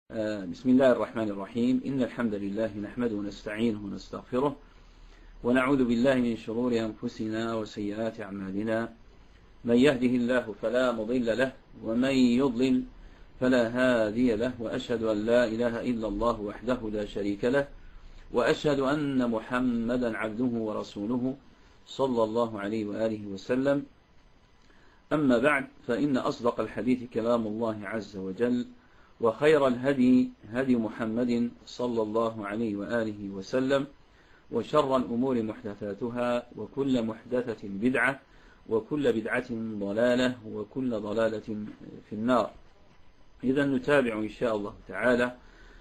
بسم الله الرحمن الرحيم. إن الحمد لله نحمده ونستعينه ونستغفره ونعوذ بالله من شرور أنفسنا وسيئات أعمالنا. من يهده الله فلا مضل له ومن يضلل فلا هادي له، وأشهد أن لا إله إلا الله وحده لا شريك له، وأشهد أن محمدا عبده ورسوله صلى الله عليه وآله وسلم. أما بعد، فإن أصدق الحديث كلام الله عز وجل، وخير الهدي هدي محمد صلى الله عليه وآله وسلم، وشر الأمور محدثاتها، وكل محدثة بدعة، وكل بدعة ضلالة، وكل ضلالة في النار. إذا نتابع إن شاء الله تعالى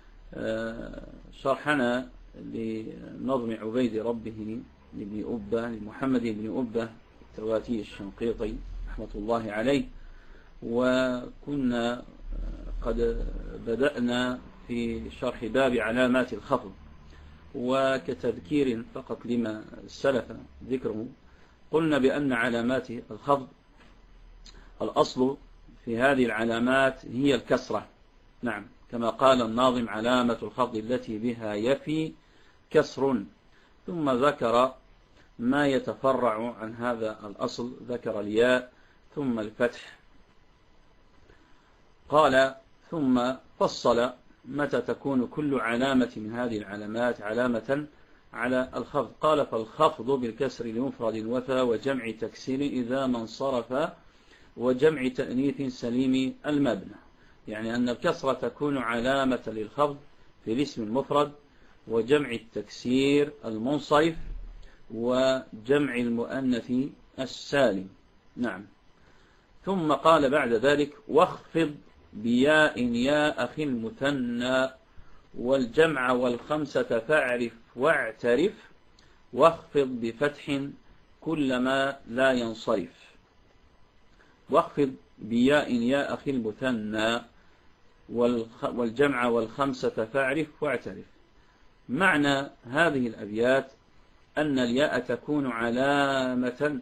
شرحنا لنظم عبيد ربه لمحمد بن أبة التواتي الشنقيطي رحمة الله عليه. وكنا قد بدأنا في شرح باب علامات الخفض، وكتذكير فقط لما سلف ذكره قلنا بأن علامات الخفض الأصل في هذه العلامات هي الكسرة. نعم، كما قال الناظم: علامة الخفض التي بها يفي كسر. ثم ذكر ما يتفرع عن هذا الأصل، ذكر الياء ثم الفتح. قال: ثم فصل متى تكون كل علامة من هذه العلامات علامة على الخفض. قال: فالخفض بالكسر لمفرد وفى، وجمع تكسير إذا ما انصرف، وجمع تأنيث سليم المبنى. يعني أن الكسرة تكون علامة للخفض في الاسم المفرد، وجمع التكسير المنصرف، وجمع المؤنث السالم. نعم. ثم قال بعد ذلك: واخفض بياء يا أخي المثنى، والجمع والخمسة فاعرف واعترف، واخفض بفتح كل ما لا ينصرف. واخفض بياء يا أخي المثنى والجمع والخمسة فاعرف واعترف. معنى هذه الأبيات أن الياء تكون علامة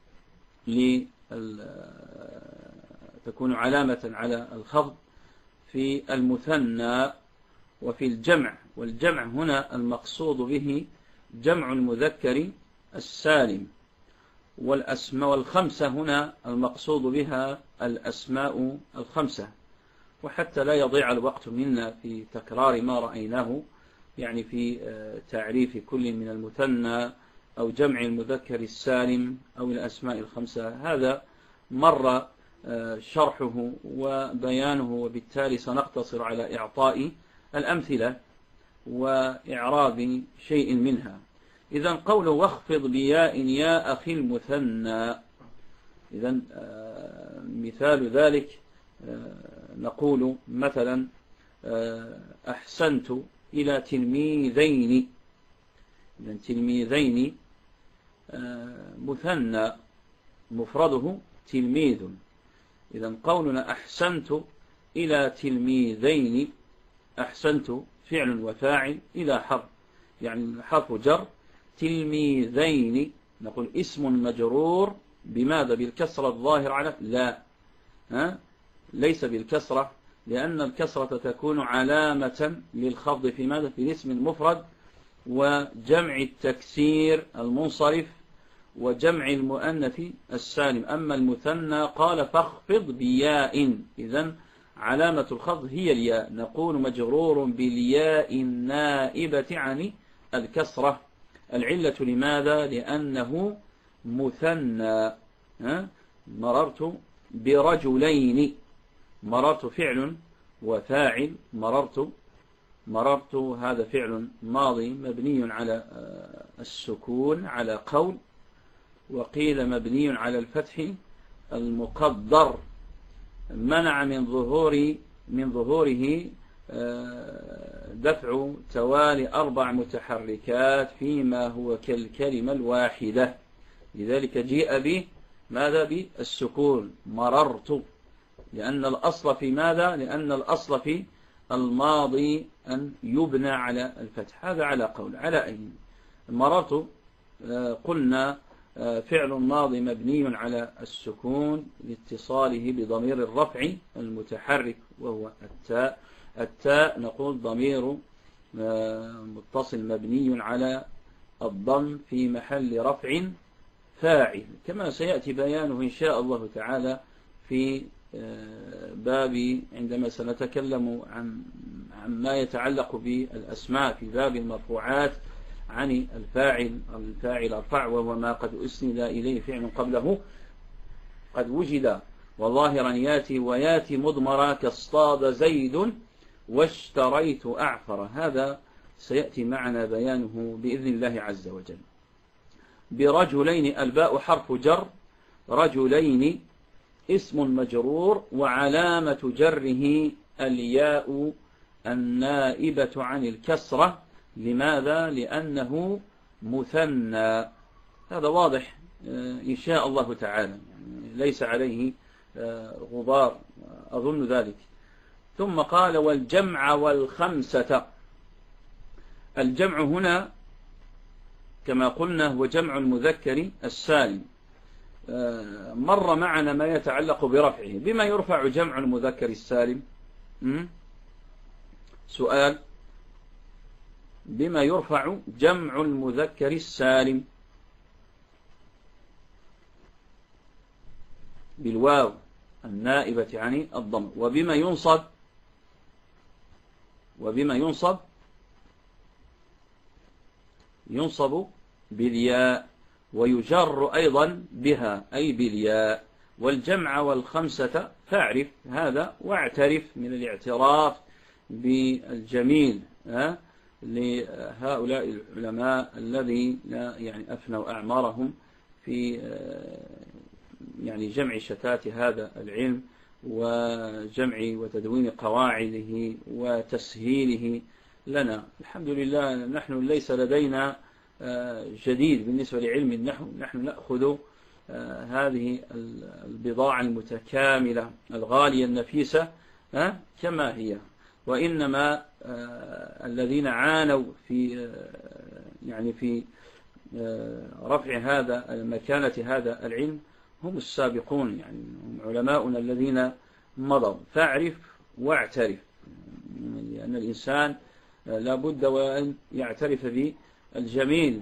على الخفض في المثنى وفي الجمع. والجمع هنا المقصود به جمع المذكر السالم، والخمسة هنا المقصود بها الأسماء الخمسة. وحتى لا يضيع الوقت منا في تكرار ما رأيناه، يعني في تعريف كل من المثنى أو جمع المذكر السالم أو الأسماء الخمسة، هذا مر شرحه وبيانه، وبالتالي سنقتصر على إعطاء الأمثلة وإعراب شيء منها. إذن قوله: واخفض بياء يا أخي المثنى. إذن مثال ذلك نقول مثلا: أحسنت إلى تلميذين. إذن تلميذين مثنى مفرده تلميذ. إذن قولنا أحسنت إلى تلميذين، أحسنت فعل وفاعل إلى حرف، يعني حرف جر. تلميذين نقول اسم مجرور بماذا؟ بالكسرة الظاهرة على لا، ليس بالكسرة، لأن الكسرة تكون علامة للخفض في ماذا؟ في الاسم المفرد، وجمع التكسير المنصرف، وجمع المؤنث السالم. أما المثنى قال: فاخفض بياء. إذن علامة الخفض هي الياء، نقول مجرور بالياء النائبة عن الكسرة. العلة لماذا؟ لأنه مثنى. مررت برجلين، مررت فعل وفاعل، مررت هذا فعل ماضي مبني على السكون على قول، وقيل مبني على الفتح المقدر، منع من ظهوره دفع توالي 4 متحركات فيما هو كالكلمة الواحدة، لذلك جيء به ماذا؟ بالسكون مررت، لأن الأصل في ماذا؟ لأن الأصل في الماضي أن يبنى على الفتح. هذا على قول. على أي مررت قلنا فعل ماضي مبني على السكون لاتصاله بضمير الرفع المتحرك وهو التاء، التاء نقول ضمير متصل مبني على الضم في محل رفع فاعل، كما سيأتي بيانه إن شاء الله تعالى في باب عندما سنتكلم عن ما يتعلق بالأسماء في باب المرفوعات عن الفاعل ارفع، وهو ما قد أسند إليه فعل قبله قد وجد وظاهرا ياتي وياتي مضمرا كاصطاد زيد واشتريت أعفر. هذا سيأتي معنا بيانه بإذن الله عز وجل. برجلين الباء حرف جر، رجلين اسم مجرور وعلامة جره الياء النائبة عن الكسرة. لماذا؟ لأنه مثنى. هذا واضح إن شاء الله تعالى، يعني ليس عليه غبار أظن ذلك. ثم قال والجمع والخمسة. الجمع هنا كما قلنا هو جمع المذكر السالم. مر معنا ما يتعلق برفعه. بما يرفع جمع المذكر السالم؟ سؤال، بما يرفع جمع المذكر السالم؟ بالواو النائبة عن الضم. وبما ينصب؟ وبما ينصب؟ ينصب بالياء، ويجر أيضا بها أي بالياء. والجمع والخمسة فاعرف هذا واعترف من الاعتراف بالجميل لهؤلاء العلماء الذين يعني أفنوا أعمارهم في يعني جمع شتات هذا العلم وجمع وتدوين قواعده وتسهيله لنا. الحمد لله نحن ليس لدينا جديد بالنسبة لعلم النحو، نحن نأخذ هذه البضاعة المتكاملة الغالية النفيسة كما هي. وإنما الذين عانوا في يعني في رفع هذا مكانة هذا العلم هم السابقون، يعني هم علماؤنا الذين مضوا. فاعرف واعترف، لأن الإنسان لابد وأن يعترف بالجميل،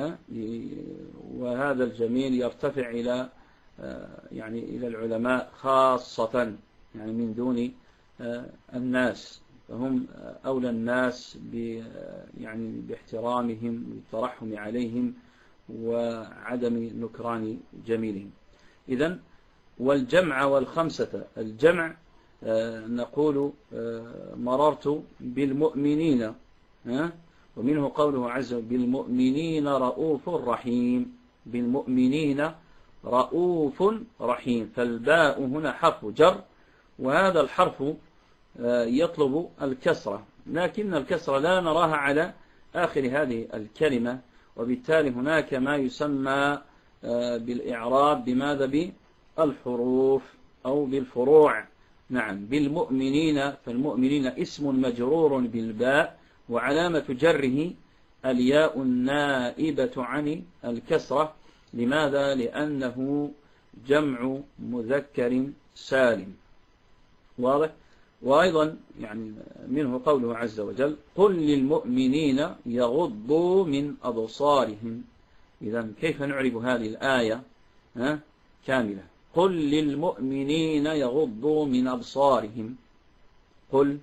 وهذا الجميل يرتفع إلى يعني إلى العلماء خاصة، يعني من دون الناس، فهم أولى الناس يعني باحترامهم والترحم عليهم وعدم نكران جميلهم. إذن والجمع والخمسة. الجمع نقول مررت بالمؤمنين، ومنه قوله عز وجل بالمؤمنين رؤوف رحيم. بالمؤمنين رؤوف رحيم. فالباء هنا حرف جر، وهذا الحرف يطلب الكسرة، لكن الكسرة لا نراها على آخر هذه الكلمة، وبالتالي هناك ما يسمى بالإعراب بماذا؟ بالحروف أو بالفروع. نعم. بالمؤمنين، فالمؤمنين اسم مجرور بالباء وعلامة جره الياء النائبة عن الكسرة. لماذا؟ لأنه جمع مذكر سالم. واضح؟ وأيضا يعني منه قوله عز وجل قل للمؤمنين يغضوا من أبصارهم. إذن كيف نعرب هذه الآية كاملة؟ قل للمؤمنين يغضوا من أبصارهم. قل،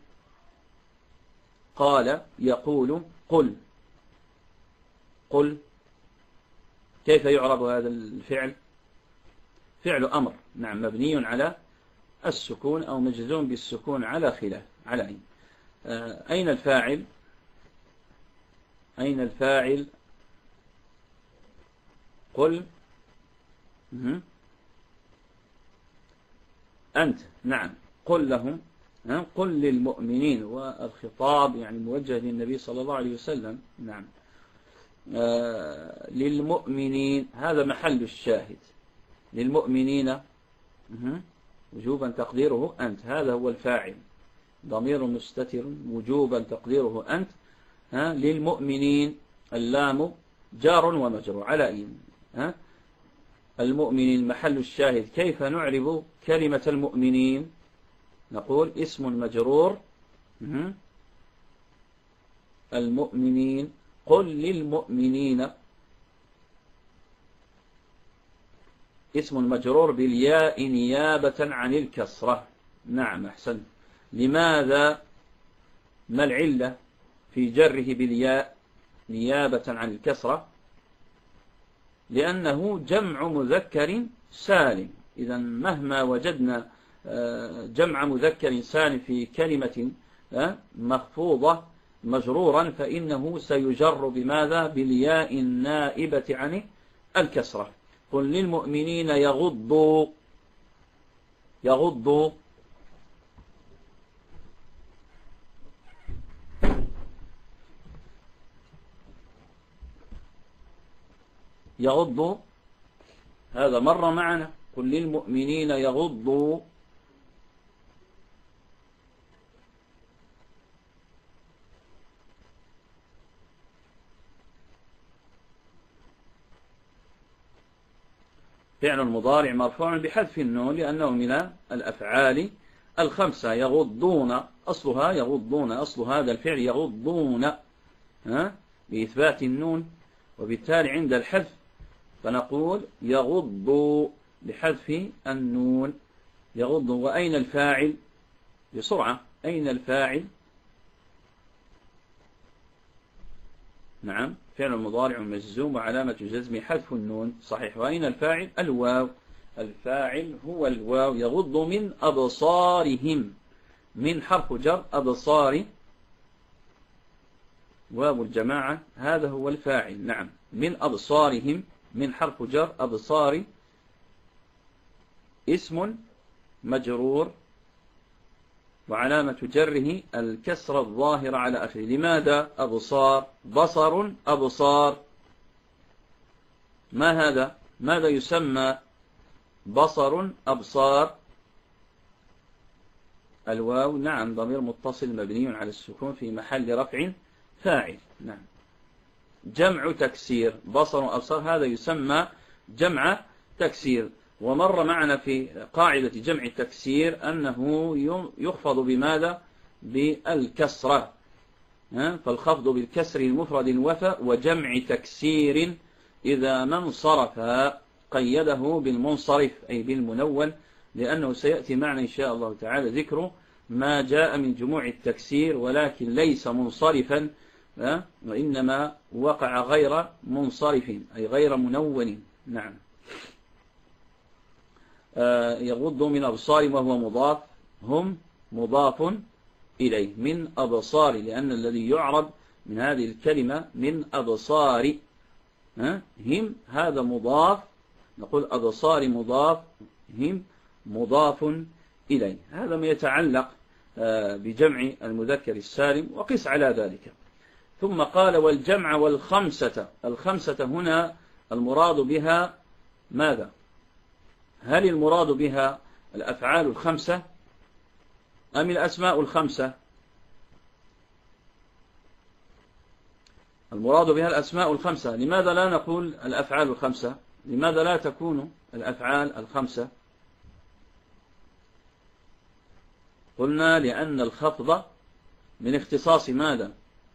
قال، يقول، قل. قل كيف يعرب هذا الفعل؟ فعل أمر، نعم، مبني على السكون أو مجزوم بالسكون على خلاف، على أين. أين الفاعل؟ أين الفاعل؟ قل أنت، نعم. قل لهم، قل للمؤمنين، والخطاب يعني موجه للنبي صلى الله عليه وسلم. نعم. للمؤمنين هذا محل الشاهد. للمؤمنين وجوبا تقديره أنت، هذا هو الفاعل، ضمير مستتر وجوبا تقديره أنت. للمؤمنين اللام جار ومجرور على أين؟ المؤمنين محل الشاهد. كيف نعرب كلمة المؤمنين؟ نقول اسم مجرور المؤمنين، قل للمؤمنين، اسم مجرور بالياء نيابة عن الكسرة. نعم أحسن. لماذا؟ ما العلة في جره بالياء نيابة عن الكسرة؟ لأنه جمع مذكر سالم. إذا مهما وجدنا جمع مذكر سالم في كلمة مخفوضة مجرورا فإنه سيجر بماذا؟ بالياء النائبة عن الكسرة. قل للمؤمنين يغضوا، يغضوا، يغضوا، هذا مر معنا. قل للمؤمنين يغضوا. فعل المضارع مرفوع بحذف النون لأنه من الأفعال الخمسة. يغضون أصلها يغضون، أصل هذا الفعل يغضون بإثبات النون، وبالتالي عند الحذف فنقول يغض بحذف النون. يغض. وأين الفاعل؟ بسرعة، أين الفاعل؟ نعم، فعل المضارع مجزوم وعلامة جزم حذف النون. صحيح. وأين الفاعل؟ الواو. الفاعل هو الواو. يغض من أبصارهم، من حرف جر أبصار، واو الجماعة، هذا هو الفاعل. نعم، من أبصارهم، من حرف جر أبصار، اسم مجرور وعلامة جره الكسر الظاهرة على آخره. لماذا أبصار؟ بصر، أبصار، ما هذا؟ ماذا يسمى؟ بصر، أبصار. الواو نعم ضمير متصل مبني على السكون في محل رفع فاعل. نعم. جمع تكسير، بصر وأبصار، هذا يسمى جمع تكسير. ومر معنا في قاعدة جمع التكسير أنه يخفض بماذا؟ بالكسرة. فالخفض بالكسر المفرد الوفى. وجمع تكسير إذا ما انصرف قيده بالمنصرف أي بالمنون، لأنه سيأتي معنا إن شاء الله تعالى ذكر ما جاء من جموع التكسير ولكن ليس منصرفا، وإنما وقع غير منصرف أي غير منون. نعم. يغض من أبصار وهو مضاف، هم مضاف إليه، من أبصار، لأن الذي يعرب من هذه الكلمة من أبصار، هم هذا مضاف، نقول أبصار مضاف، هم مضاف إليه. هذا ما يتعلق بجمع المذكر السالم، وقس على ذلك. ثم قال والجمع والخمسة. الخمسة هنا المراد بها ماذا؟ هل المراد بها الأفعال الخمسة أم الأسماء الخمسة؟ المراد بها الأسماء الخمسة. لماذا لا نقول الأفعال الخمسة؟ لماذا لا تكون الأفعال الخمسة؟ قلنا لأن الخفض من اختصاص ماذا؟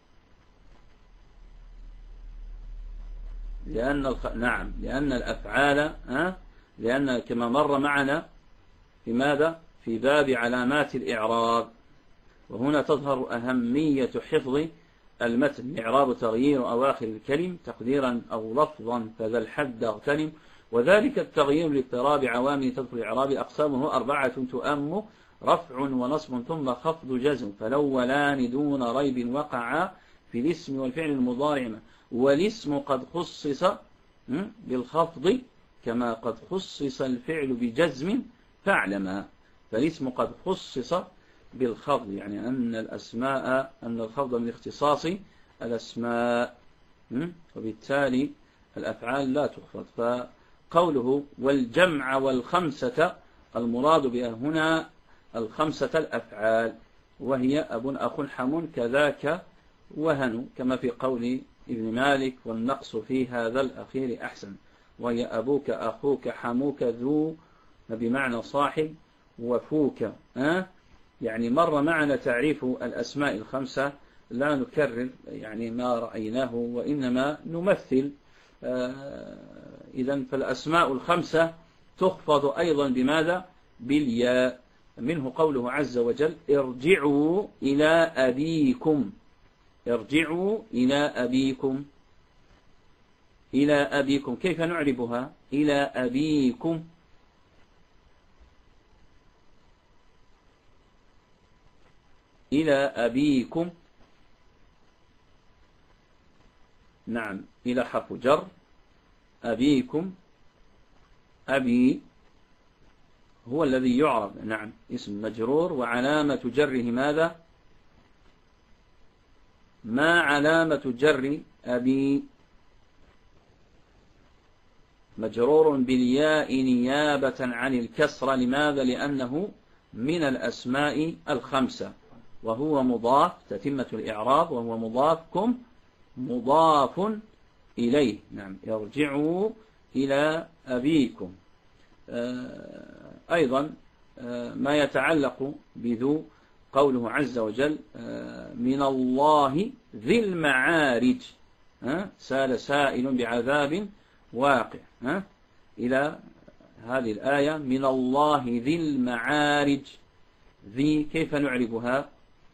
نعم، لأن الأفعال لأن كما مر معنا في ماذا؟ في باب علامات الإعراب. وهنا تظهر أهمية حفظ المتن. إعراب تغيير أواخر الكلم تقديرا أو لفظا فذا الحد اغتنم، وذلك التغيير لاضطراب عوامل تدخل الإعراب أقسامه 4 تؤم رفع ونصب ثم خفض جزم، فالأولان دون ريب وقعا في الاسم والفعل المضارع، والاسم قد خصص بالخفض كما قد خصص الفعل بجزم فاعلما. فالاسم قد خصص بالخفض، يعني أن الخفض من اختصاص الأسماء، وبالتالي الأفعال لا تخفض. فقوله والجمع والخمسة المراد بها هنا الخمسة الأفعال، وهي أب أخ حم كذاك وهن، كما في قول ابن مالك والنقص في هذا الأخير أحسن، وهي أبوك أخوك حموك ذو بمعنى صاحب، وفوك يعني مر معنا تعريف الأسماء الخمسة، لا نكرر يعني ما رأيناه وإنما نمثل. إذن فالأسماء الخمسة تخفض أيضا بماذا؟ بالياء. منه قوله عز وجل ارجعوا إلى أبيكم. ارجعوا إلى أبيكم. إلى أبيكم كيف نعربها؟ إلى أبيكم. إلى أبيكم. نعم، إلى حرف جر. أبيكم، أبي هو الذي يعرب، نعم، اسم مجرور وعلامة جره ماذا؟ ما علامة جر أبي؟ مجرور بالياء نيابة عن الكسرة. لماذا؟ لأنه من الأسماء الخمسة وهو مضاف، تتمة الإعراب، وهو مضافكم مضاف إليه. نعم، ارجعوا إلى أبيكم. أيضا ما يتعلق بذو، قوله عز وجل من الله ذي المعارج. سال سائل بعذاب واقع. إلى هذه الآية من الله ذي المعارج. ذي كيف نعربها؟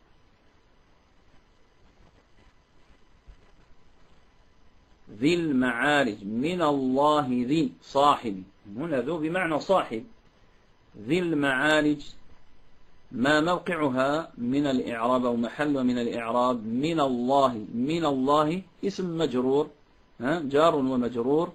ذي المعارج، من الله ذي صاحب، هنا ذو بمعنى صاحب. ذي المعارج ما موقعها من الإعراب أو محل من الإعراب؟ من الله. من الله اسم مجرور، جار ومجرور.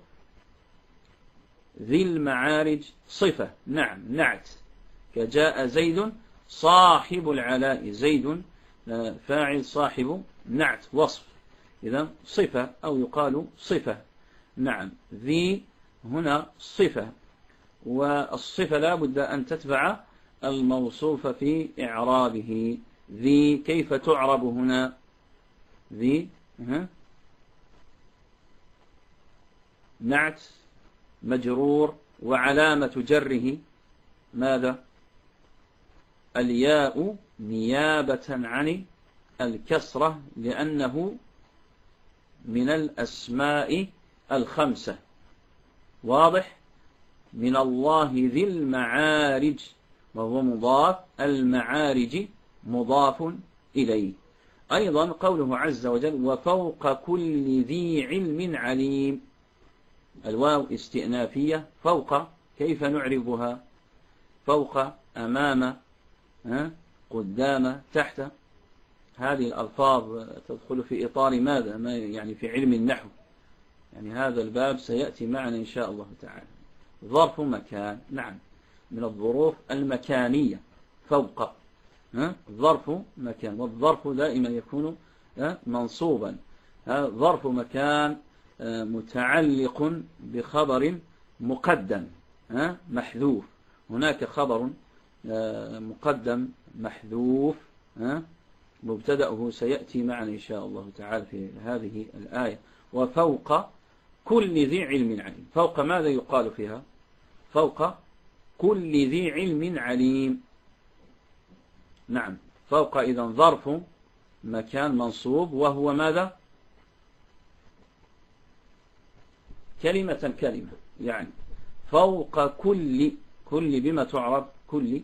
ذي المعارج صفة، نعم، نعت، كجاء زيد صاحب العلاء. زيد فاعل، صاحب نعت وصف، إذا صفة أو يقال صفة. نعم، ذي هنا صفة، والصفة لا بد أن تتبع الموصوف في إعرابه. ذي كيف تعرب هنا؟ ذي نعت مجرور وعلامة جره ماذا؟ الياء نيابة عن الكسرة، لأنه من الأسماء الخمسة. واضح؟ من الله ذي المعارج وهو مضاف، المعارج مضاف إليه. أيضا قوله عز وجل وفوق كل ذي علم عليم. الواو استئنافية. فوق كيف نعربها؟ فوق، أمام، قدام، تحت. هذه الألفاظ تدخل في إطار ماذا؟ ما يعني في علم النحو، يعني هذا الباب سيأتي معنا إن شاء الله تعالى. ظرف مكان، نعم، من الظروف المكانية. فوق ظرف مكان، والظرف دائما يكون منصوبا. ظرف مكان متعلق بخبر مقدم محذوف. هناك خبر مقدم محذوف مبتدأه سيأتي معنا إن شاء الله تعالى في هذه الآية. وفوق كل ذي علم عليم. فوق ماذا يقال فيها؟ فوق كل ذي علم عليم. نعم، فوق إذن ظرف مكان منصوب، وهو ماذا؟ كلمة يعني فوق كل. كل بما تعرب؟ كل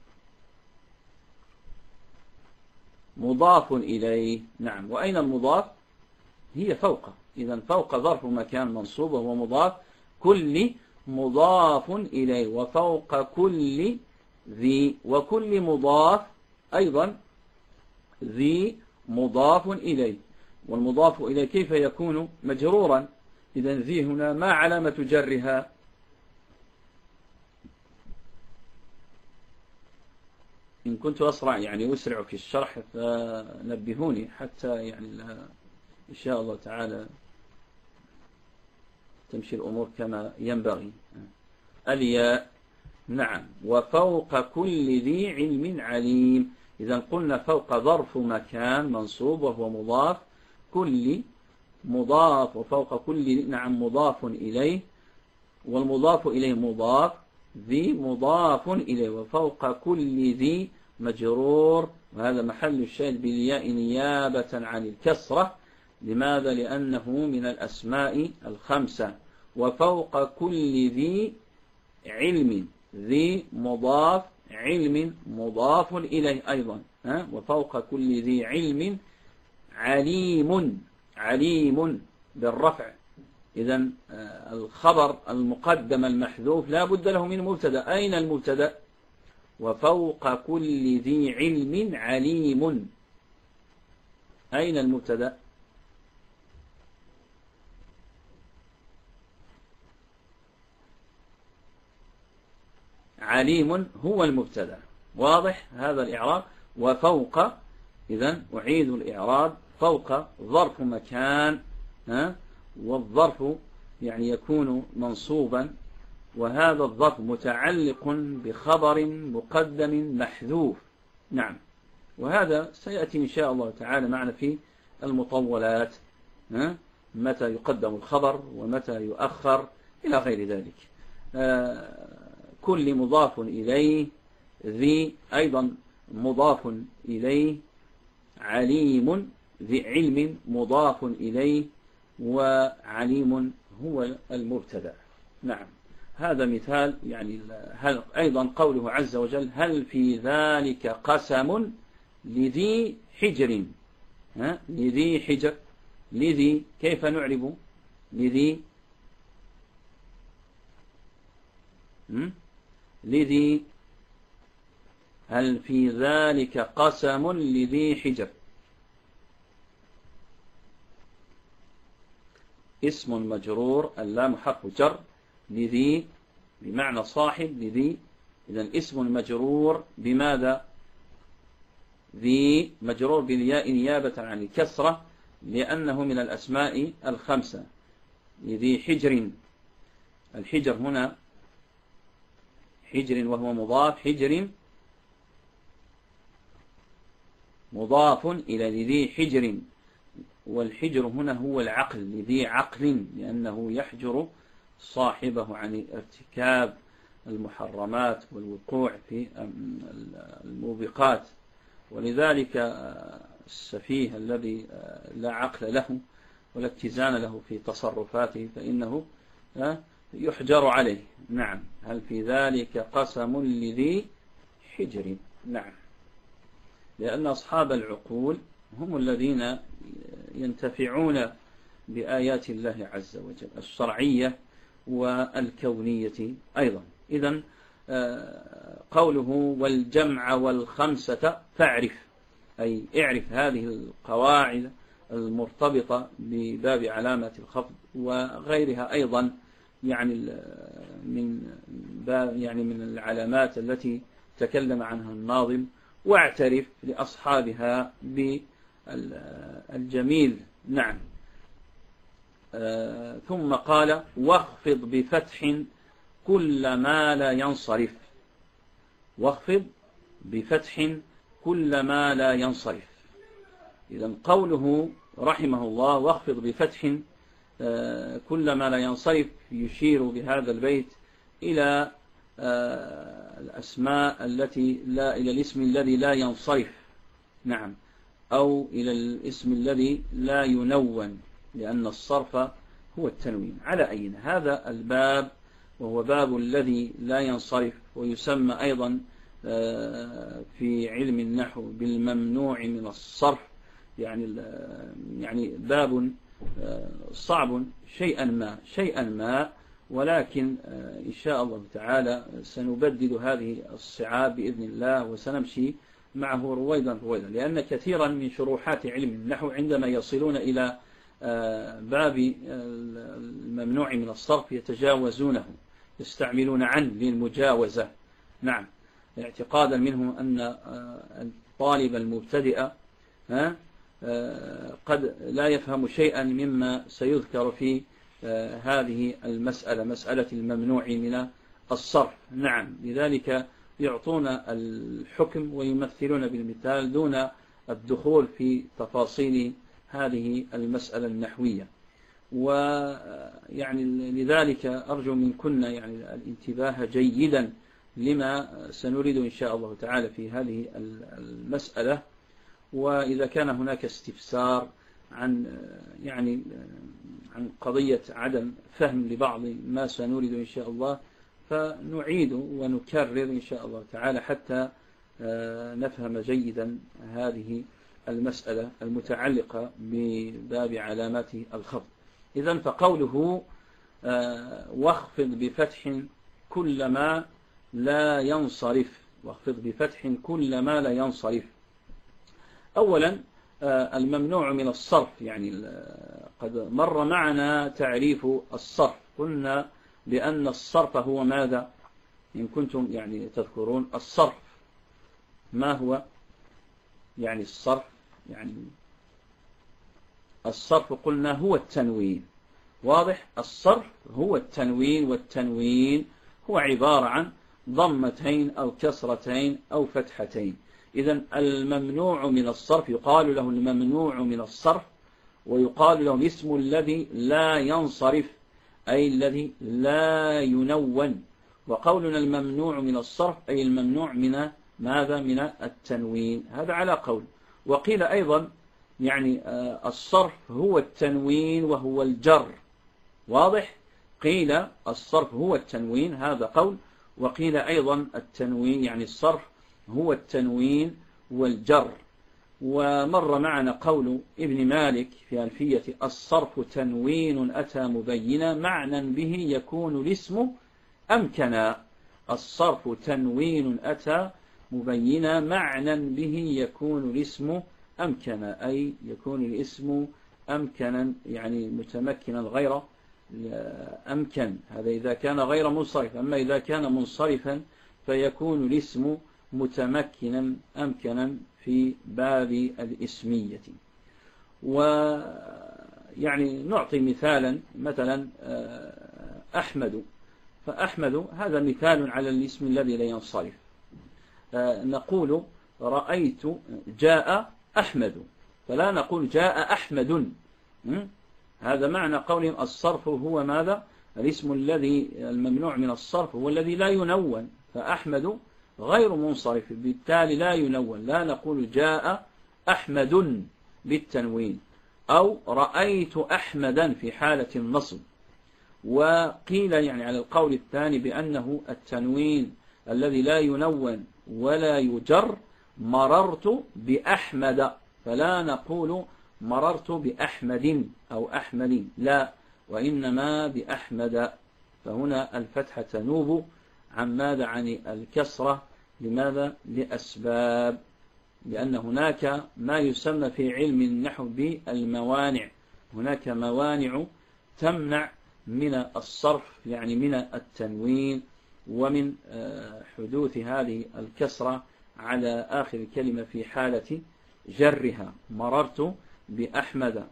مضاف إليه. نعم، وأين المضاف؟ هي فوق. إذن فوق ظرف مكان منصوب وهو مضاف، كل مضاف إليه. وفوق كل ذي، وكل مضاف أيضا ذي مضاف إليه. والمضاف إليه كيف يكون؟ مجرورا. إذن ذي هنا ما علامة جرها؟ إن كنت أسرع يعني أسرع في الشرح فنبهوني حتى يعني إن شاء الله تعالى تمشي الأمور كما ينبغي. الياء. نعم، وفوق كل ذي علم عليم. إذا قلنا فوق ظرف مكان منصوب وهو مضاف، كل مضاف، وفوق كل نعم مضاف إليه، والمضاف إليه مضاف، ذي مضاف إليه، وفوق كل ذي مجرور، وهذا محل الشاهد بالياء نيابة عن الكسرة. لماذا؟ لأنه من الأسماء الخمسة. وفوق كل ذي علم، ذي مضاف، علم مضاف إليه أيضا. وفوق كل ذي علم عليم، عليم بالرفع. إذن الخبر المقدم المحذوف لا بد له من مبتدأ. أين المبتدأ؟ وفوق كل ذي علم عليم. أين المبتدأ؟ عليم هو المبتدأ. واضح هذا الإعراب؟ وفوق، إذن أعيد الإعراب. فوق ظرف مكان، والظرف يعني يكون منصوبا، وهذا الظرف متعلق بخبر مقدم محذوف. نعم، وهذا سيأتي إن شاء الله تعالى معنا في المطولات، متى يقدم الخبر ومتى يؤخر إلى غير ذلك. كل مضاف إليه، ذي أيضا مضاف إليه، عليم ذي علم مضاف إليه، وعليم هو المبتدأ. نعم، هذا مثال. يعني هل أيضا قوله عز وجل هل في ذلك قسم لذي حجر. لذي حجر، لذي كيف نعرب لذي؟ لذي هل في ذلك قسم لذي حجر. اسم مجرور، اللام حرف جر، لذي بمعنى صاحب لذي. إذن اسم مجرور بماذا؟ ذي مجرور بالياء نيابة عن الكسرة، لأنه من الأسماء الخمسة. لذي حجر، الحجر هنا حجر وهو مضاف، حجر مضاف إلى لذي حجر، والحجر هنا هو العقل، لذي عقل، لأنه يحجر صاحبه عن ارتكاب المحرمات والوقوع في الموبقات. ولذلك السفيه الذي لا عقل له ولا اتزان له في تصرفاته فإنه يحجر عليه. نعم، هل في ذلك قسم لذي حجر. نعم، لأن أصحاب العقول هم الذين ينتفعون بآيات الله عز وجل الشرعية والكونية أيضا. إذن قوله والجمع والخمسة فاعرف، أي اعرف هذه القواعد المرتبطة بباب علامة الخفض وغيرها أيضا، يعني من العلامات التي تكلم عنها الناظم، واعترف لأصحابها بالجميل. نعم. ثم قال واخفض بفتح كل ما لا ينصرف. واخفض بفتح كل ما لا ينصرف. إذن قوله رحمه الله واخفض بفتح كل ما لا ينصرف يشير بهذا البيت إلى الأسماء التي إلى الاسم الذي لا ينصرف. نعم، أو إلى الاسم الذي لا ينون، لأن الصرف هو التنوين. على أي هذا الباب وهو باب الذي لا ينصرف، ويسمى أيضا في علم النحو بالممنوع من الصرف. يعني باب صعب شيئا ما، ولكن إن شاء الله تعالى سنبدد هذه الصعاب بإذن الله، وسنمشي معه رويدا رويدا، لأن كثيرا من شروحات علم النحو عندما يصلون إلى باب الممنوع من الصرف يتجاوزونه، يستعملون عن للمجاوزة. نعم، اعتقادا منهم أن الطالب المبتدئ قد لا يفهم شيئا مما سيذكر في هذه المسألة، مسألة الممنوع من الصرف. نعم، لذلك يعطون الحكم ويمثلون بالمثال دون الدخول في تفاصيل هذه المسألة النحوية. ويعني لذلك أرجو منكن يعني الانتباه جيدا لما سنريد إن شاء الله تعالى في هذه المسألة. وإذا كان هناك استفسار عن عن قضية عدم فهم لبعض ما سنريد إن شاء الله فنعيد ونكرر إن شاء الله تعالى حتى نفهم جيدا هذه المسألة المتعلقة بباب علامات الخفض. إذن فقوله واخفض بفتح كل ما لا ينصرف، واخفض بفتح كل ما لا ينصرف. أولا الممنوع من الصرف، يعني قد مر معنا تعريف الصرف، قلنا بأن الصرف هو ماذا؟ إن كنتم يعني تذكرون الصرف ما هو؟ يعني الصرف، يعني الصرف قلنا هو التنوين، واضح؟ الصرف هو التنوين، والتنوين هو عبارة عن ضمتين أو كسرتين أو فتحتين. إذن الممنوع من الصرف يقال له الممنوع من الصرف، ويقال له الاسم الذي لا ينصرف، أي الذي لا ينون. وقولنا الممنوع من الصرف أي الممنوع من ماذا؟ من التنوين. هذا على قول. وقيل أيضا يعني الصرف هو التنوين وهو الجر، واضح؟ قيل الصرف هو التنوين، هذا قول. وقيل أيضا التنوين يعني الصرف هو التنوين والجر. ومر معنا قول ابن مالك في ألفية: الصرف تنوين أتى مبينا معنى به يكون الاسم أمكنا. الصرف تنوين أتى مبينا معنى به يكون الاسم أمكنا، أي يكون الاسم أمكنا يعني متمكنا غير أمكن. هذا إذا كان غير منصرف. أما إذا كان منصرفا فيكون الاسم متمكنا أمكنا في باب الاسمية. ويعني نعطي مثالا، مثلا أحمد، فأحمد هذا مثال على الاسم الذي لا ينصرف. نقول رأيت جاء أحمد، فلا نقول جاء أحمد. هذا معنى قولهم الصرف هو ماذا؟ الاسم الذي الممنوع من الصرف هو الذي لا ينون، فأحمد غير منصرف بالتالي لا ينون. لا نقول جاء أحمد بالتنوين، أو رأيت أحمدا في حالة النصب. وقيل يعني على القول الثاني بأنه التنوين الذي لا ينون ولا يجر مررت بأحمد، فلا نقول مررت بأحمد أو أحمد، لا، وإنما بأحمد. فهنا الفتحة تنوب عن ماذا؟ عن الكسرة. لماذا؟ لأسباب، لأن هناك ما يسمى في علم النحو بالموانع. هناك موانع تمنع من الصرف، يعني من التنوين ومن حدوث هذه الكسرة على آخر الكلمة في حالة جرها. مررت بأحمد.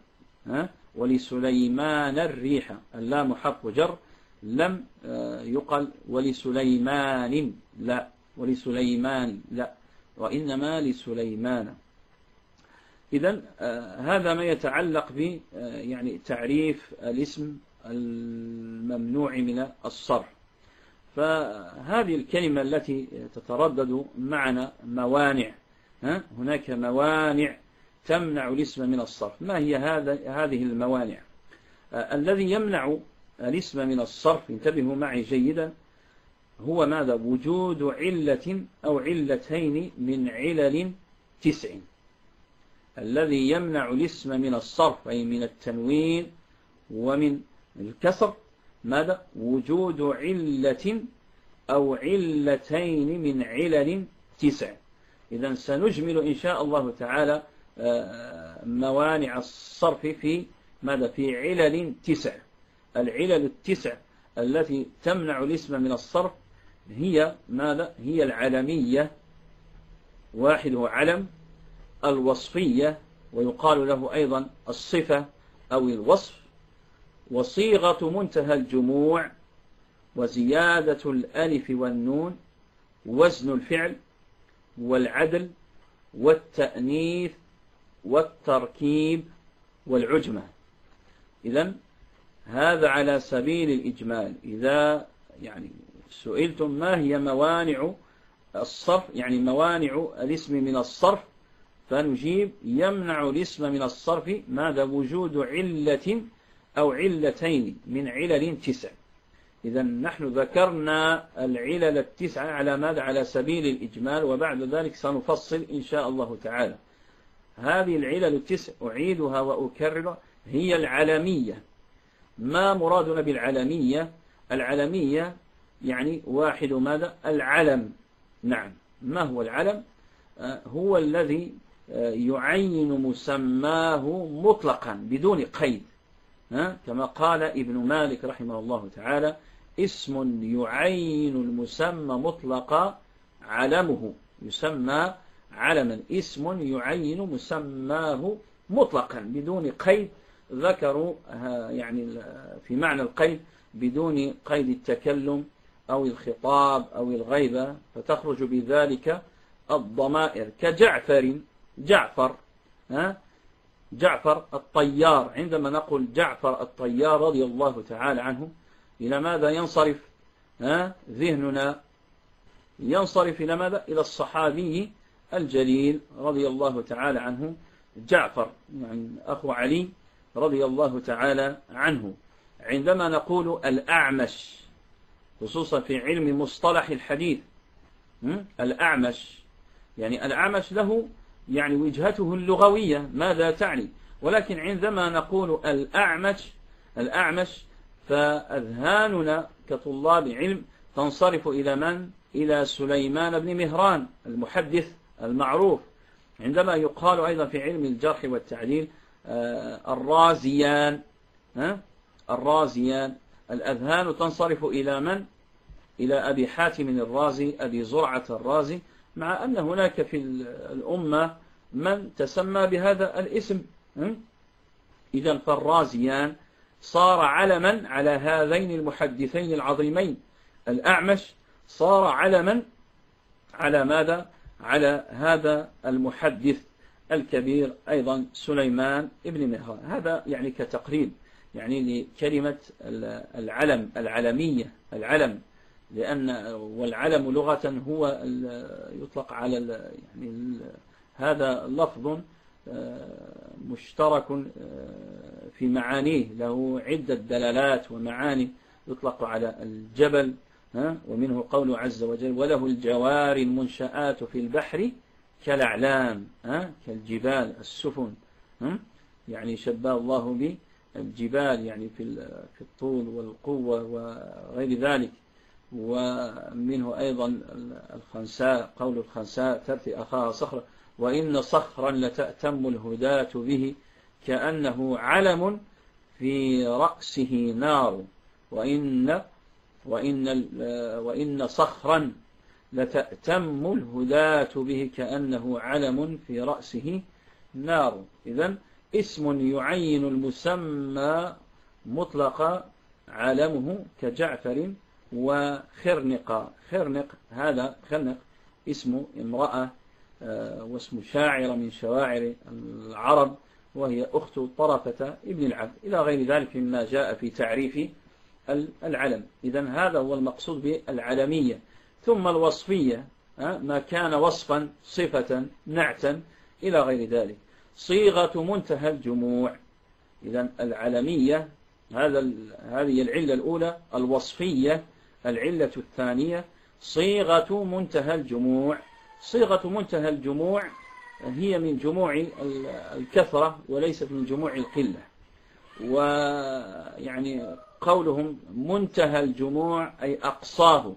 ولسليمان الريح، اللام حرف جر، لم يقل ولسليمان، لا، ولسليمان لا، وإنما لسليمان. إذن هذا ما يتعلق ب يعني تعريف الاسم الممنوع من الصرف. فهذه الكلمة التي تتردد معنا موانع، هناك موانع تمنع الاسم من الصرف. ما هي هذه الموانع؟ الذي يمنع الاسم من الصرف، انتبهوا معي جيدا، هو ماذا؟ وجود علة أو علتين من علل 9. الذي يمنع الاسم من الصرف أي من التنوين ومن الكسر ماذا؟ وجود علة أو علتين من علل 9. إذن سنجمل إن شاء الله تعالى موانع الصرف في ماذا؟ في علل 9. العلل 9 التي تمنع الاسم من الصرف هي ماذا؟ هي العلمية، واحد هو علم، الوصفية، ويقال له أيضا الصفة أو الوصف، وصيغة منتهى الجموع، وزيادة الألف والنون، وزن الفعل، والعدل، والتأنيث، والتركيب، والعجمة. إذن هذا على سبيل الإجمال. إذا يعني سئلتم ما هي موانع الصرف، يعني موانع الاسم من الصرف، فنجيب يمنع الاسم من الصرف ماذا؟ وجود علة أو علتين من علل 9. إذا نحن ذكرنا العلل 9 على ماذا؟ على سبيل الإجمال، وبعد ذلك سنفصل إن شاء الله تعالى. هذه العلل 9 أعيدها وأكرر، هي العلمية. ما مرادنا بالعلمية؟ العلمية يعني واحد ماذا؟ العلم. نعم. ما هو العلم؟ هو الذي يعين مسماه مطلقا بدون قيد، كما قال ابن مالك رحمه الله تعالى: اسم يعين المسمى مطلقا علمه يسمى علما. اسم يعين مسماه مطلقا بدون قيد، ذكروا يعني في معنى القيد بدون قيد التكلم أو الخطاب أو الغيبة، فتخرج بذلك الضمائر كجعفر. جعفر الطيار، عندما نقول جعفر الطيار رضي الله تعالى عنه، إلى ماذا ينصرف ذهننا؟ ينصرف إلى ماذا؟ إلى الصحابي الجليل رضي الله تعالى عنه، جعفر يعني أخو علي رضي الله تعالى عنه. عندما نقول الأعمش، خصوصا في علم مصطلح الحديث، الأعمش يعني الأعمش له يعني وجهته اللغوية ماذا تعني، ولكن عندما نقول الأعمش فأذهاننا كطلاب علم تنصرف إلى من؟ إلى سليمان بن مهران المحدث المعروف. عندما يقال أيضا في علم الجرح والتعديل الرازيان، الأذهان تنصرف إلى من؟ إلى أبي حاتم الرازي، أبي زرعة الرازي، مع أن هناك في الأمة من تسمى بهذا الاسم. إذن فالرازيان صار علما على هذين المحدثين العظيمين. الأعمش صار علما على ماذا؟ على هذا المحدث الكبير أيضا سليمان ابن مهران. هذا يعني كتقريب يعني لكلمة العلم، العلمية، العلم، لأن والعلم لغة هو يطلق على يعني هذا لفظ مشترك في معانيه، له عدة دلالات ومعاني، يطلق على الجبل، ومنه قوله عز وجل: وله الجوار المنشآت في البحر كالأعلام، كالجبال، السفن، يعني شبه الله بالجبال يعني في الطول والقوة وغير ذلك. ومنه أيضا الخنساء، قول الخنساء ترثي أخاها صخرة: وإن صخرا لتأتم الهداة به كأنه علم في رأسه نار. وإن صخرا لتأتم الهداة به كأنه علم في رأسه نار. إذن اسم يعين المسمى مطلق علمه كجعفر وخرنق. هذا خرنق اسم امرأة واسم شاعر من شواعر العرب، وهي أخت طرفة ابن العبد، إلى غير ذلك مما جاء في تعريف العلم. إذن هذا هو المقصود بالعلمية. ثم الوصفية، ما كان وصفا، صفة، نعتا، إلى غير ذلك. صيغة منتهى الجموع. إذن العلمية هذه العلة الأولى الوصفية. العلة الثانية صيغة منتهى الجموع. صيغة منتهى الجموع هي من جموع الكثرة وليست من جموع القلة. ويعني قولهم منتهى الجموع أي أقصاه،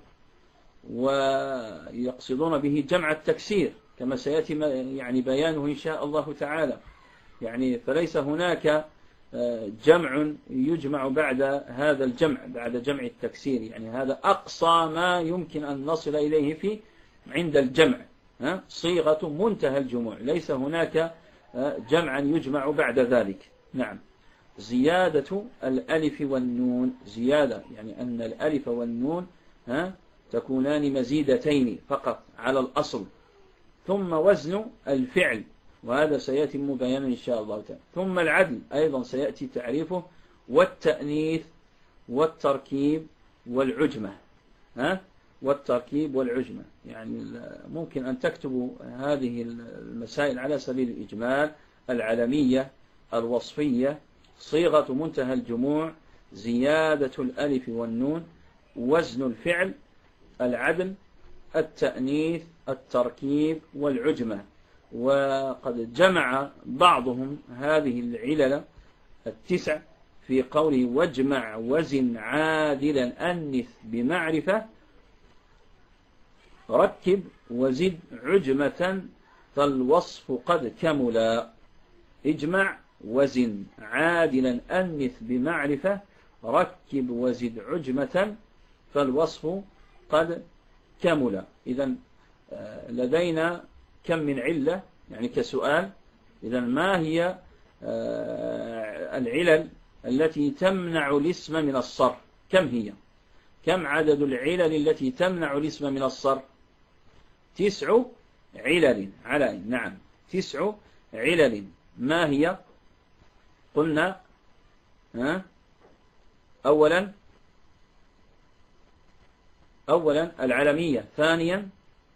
ويقصدون به جمع التكسير كما سيأتي يعني بيانه إن شاء الله تعالى. يعني فليس هناك جمع يجمع بعد هذا الجمع، بعد جمع التكسير، يعني هذا أقصى ما يمكن أن نصل إليه عند الجمع. صيغة منتهى الجموع، ليس هناك جمعا يجمع بعد ذلك. نعم. زيادة الألف والنون. زيادة يعني أن الألف والنون تكونان مزيدتين فقط على الأصل. ثم وزن الفعل، وهذا سيتم بيانه إن شاء الله تعالى. ثم العدل أيضا سيأتي تعريفه، والتأنيث والتركيب والعجمة. والتركيب والعجمة. يعني ممكن أن تكتبوا هذه المسائل على سبيل الإجمال: العلمية، الوصفية، صيغة منتهى الجموع، زيادة الألف والنون، وزن الفعل، العدل، التأنيث، التركيب والعجمة. وقد جمع بعضهم هذه العلل 9 في قوله: واجمع وزن عادلا أنث بمعرفة، ركب وزد عجمة فالوصف قد كملا. اجمع وزن عادلا أنث بمعرفة، ركب وزد عجمة فالوصف قد كملا. إذن لدينا كم من علة، يعني كسؤال. إذن ما هي العلل التي تمنع الاسم من الصرف؟ كم هي؟ كم عدد العلل التي تمنع الاسم من الصرف؟ 9 علل. نعم، 9 علل. ما هي؟ قلنا أولا العلمية، ثانيا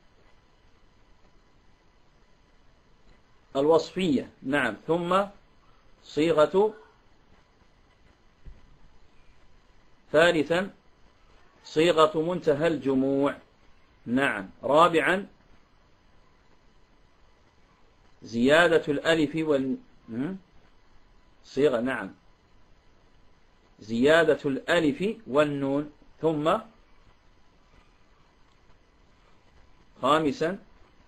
الوصفية، نعم، ثم صيغة، ثالثا صيغة منتهى الجموع، نعم، رابعا زيادة الألف صيغة، نعم، زيادة الألف والنون، ثم خامسا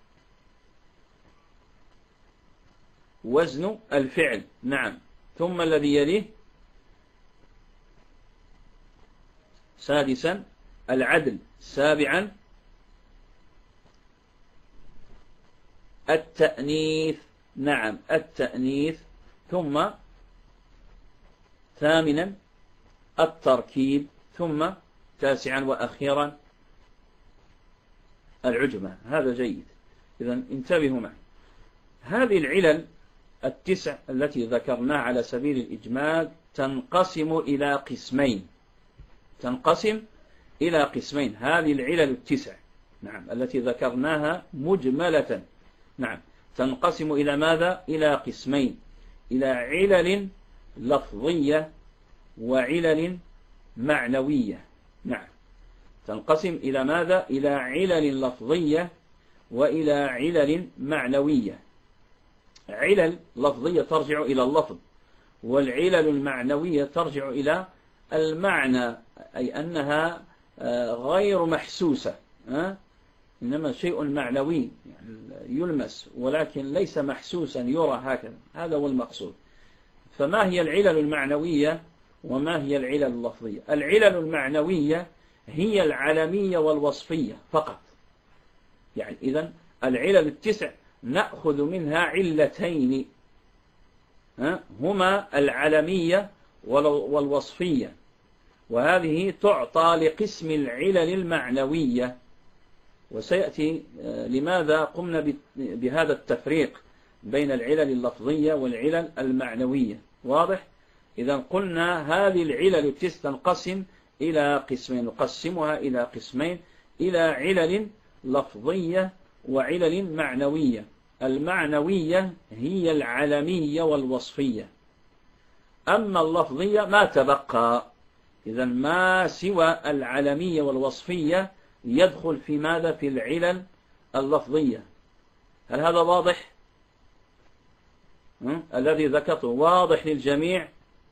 وزن الفعل، نعم، ثم الذي يليه سادسا العدل، سابعا التأنيث، نعم، التأنيث، ثم ثامنا التركيب، ثم تاسعا وأخيرا العجمة. هذا جيد. إذن انتبهوا معي. هذه العلل 9 التي ذكرناها على سبيل الإجمال تنقسم إلى قسمين. هذه العلل 9، نعم، التي ذكرناها مجملة، نعم، تنقسم إلى ماذا؟ إلى قسمين: إلى علل لفظية وعلل معنوية. نعم، تنقسم إلى ماذا؟ إلى علل لفظية وإلى علل معنوية. علل لفظية ترجع إلى اللفظ، والعلل المعنوية ترجع إلى المعنى، أي أنها غير محسوسة، إنما شيء معنوي، يعني يلمس ولكن ليس محسوسا يرى هكذا. هذا هو المقصود. فما هي العلل المعنوية وما هي العلل اللفظية؟ العلل المعنوية هي العلمية والوصفية فقط. يعني إذن العلل 9 نأخذ منها علتين، هما العلمية والوصفية، وهذه تعطى لقسم العلل المعنوية. وسيأتي لماذا قمنا بهذا التفريق بين العلل اللفظية والعلل المعنوية. واضح؟ إذا قلنا هذه العلل 9 تنقسم إلى قسمين، نقسمها إلى قسمين: إلى علل لفظية وعلل معنوية. المعنوية هي العلمية والوصفية، أما اللفظية ما تبقى. إذا ما سوى العلمية والوصفية يدخل في ماذا؟ في العلل اللفظية. هل هذا واضح؟ الذي ذكرته واضح للجميع؟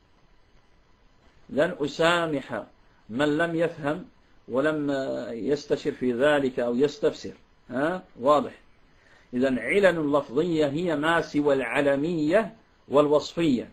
لن أسامح من لم يفهم ولم يستشر في ذلك أو يستفسر. واضح؟ إذا علل لفظية هي ما سوى العلمية والوصفية.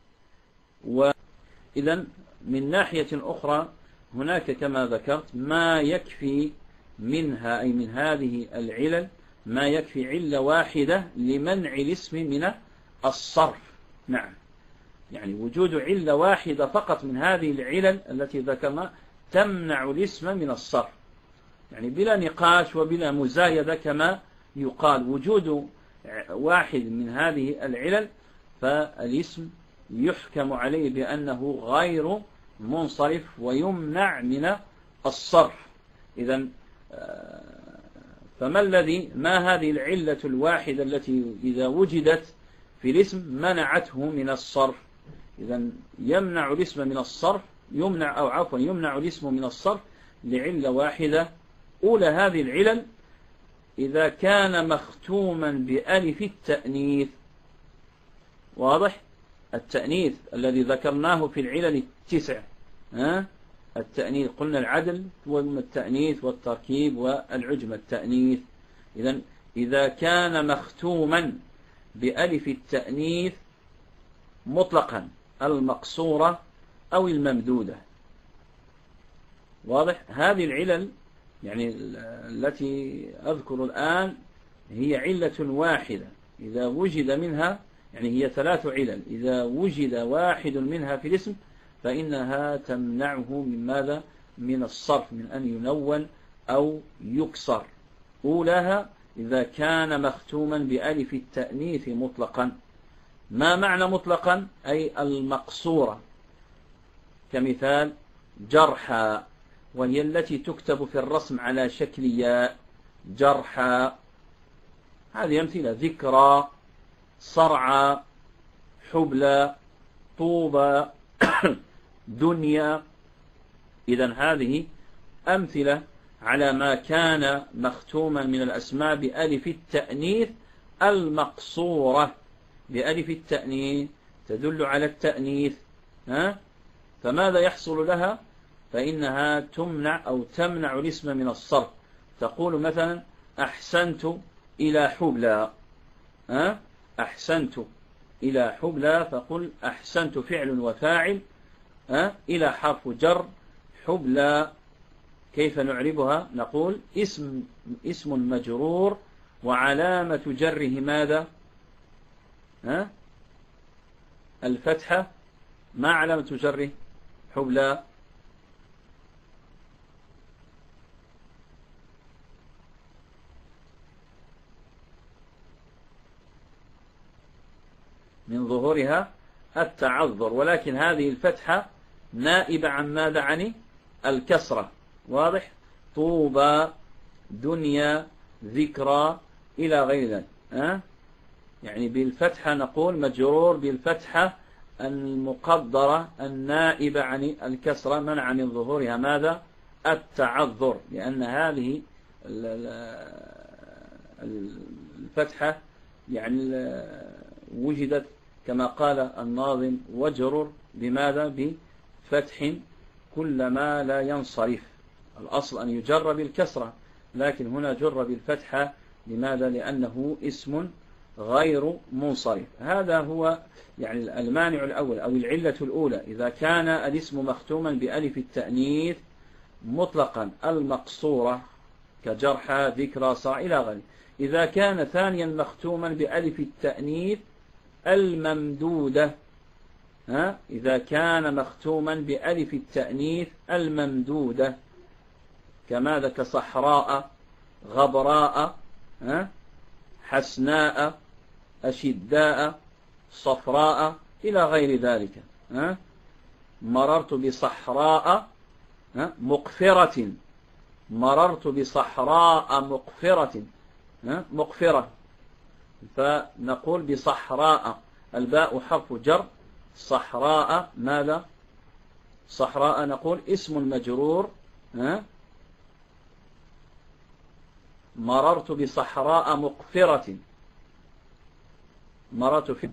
وإذا من ناحية أخرى هناك كما ذكرت ما يكفي منها، أي من هذه العلل ما يكفي علة واحدة لمنع الاسم من الصرف. نعم، يعني وجود علة واحدة فقط من هذه العلل التي ذكرنا تمنع الاسم من الصرف، يعني بلا نقاش وبلا مزايدة كما يقال. وجود واحد من هذه العلل فالاسم يحكم عليه بأنه غير منصرف ويمنع من الصرف. إذن ما هذه العلة الواحدة التي إذا وجدت في الاسم منعته من الصرف؟ إذن يمنع الاسم من الصرف، يمنع الاسم من الصرف لعلة واحدة. أولى هذه العلل إذا كان مختوما بألف التأنيث. واضح؟ التأنيث الذي ذكرناه في العلل التسع، التأنيث قلنا العدل والتأنيث والتركيب والعجم التأنيث. إذن إذا كان مختوما بألف التأنيث مطلقا المقصورة أو الممدودة. واضح؟ هذه العلل يعني التي أذكر الآن هي علة واحدة إذا وجد منها، يعني هي 3 علل، إذا وجد واحد منها في الاسم فإنها تمنعه من ماذا؟ من الصرف، من أن ينون أو يكسر. أولاها إذا كان مختوما بألف التأنيث مطلقا. ما معنى مطلقا؟ أي المقصورة، كمثال جرحى، وهي التي تكتب في الرسم على شكل ياء، جرحى. هذه أمثلة: ذكرى، صرعى، حبلى، طوبى، دنيا. إذن هذه أمثلة على ما كان مختوما من الأسماء بألف التأنيث المقصورة. بألف التأنيث تدل على التأنيث، فماذا يحصل لها؟ فإنها تمنع الاسم من الصرف. تقول مثلا أحسنت إلى حبلى، أحسنت إلى حبلى، فقل أحسنت فعل وفاعل إلى حرف جر، حبلى كيف نعربها؟ نقول اسم مجرور وعلامة جره ماذا؟ الفتحة. ما علامة جره حبلى؟ من ظهورها التعذر، ولكن هذه الفتحة نائبة عن ماذا؟ عن الكسرة. واضح؟ طوبى، دنيا، ذكرى، إلى غير ذلك. يعني بالفتحة نقول مجرور بالفتحة المقدرة النائبة عن الكسرة، منع من ظهورها ماذا؟ التعذر، لأن هذه الفتحة يعني وجدت كما قال الناظم: وجرر بماذا؟ بفتح كل ما لا ينصرف. الأصل أن يجر بالكسرة، لكن هنا جر بالفتحة. لماذا؟ لأنه اسم غير منصرف. هذا هو يعني المانع الأول أو العلة الأولى، إذا كان الاسم مختوما بألف التأنيث مطلقا المقصورة كجرحى، ذكرى، صاع، إلى غيره. إذا كان ثانيا مختوما بألف التأنيث الممدودة، إذا كان مختوما بألف التأنيث الممدودة كماذا؟ كصحراء، غبراء، حسناء، أشداء، صفراء، إلى غير ذلك. مررت بصحراء مقفرة، مررت بصحراء مقفرة، مقفرة، فنقول بصحراء، الباء حرف جر، صحراء ماذا؟ صحراء نقول اسم مجرور، مررت بصحراء مقفرة، مررت في.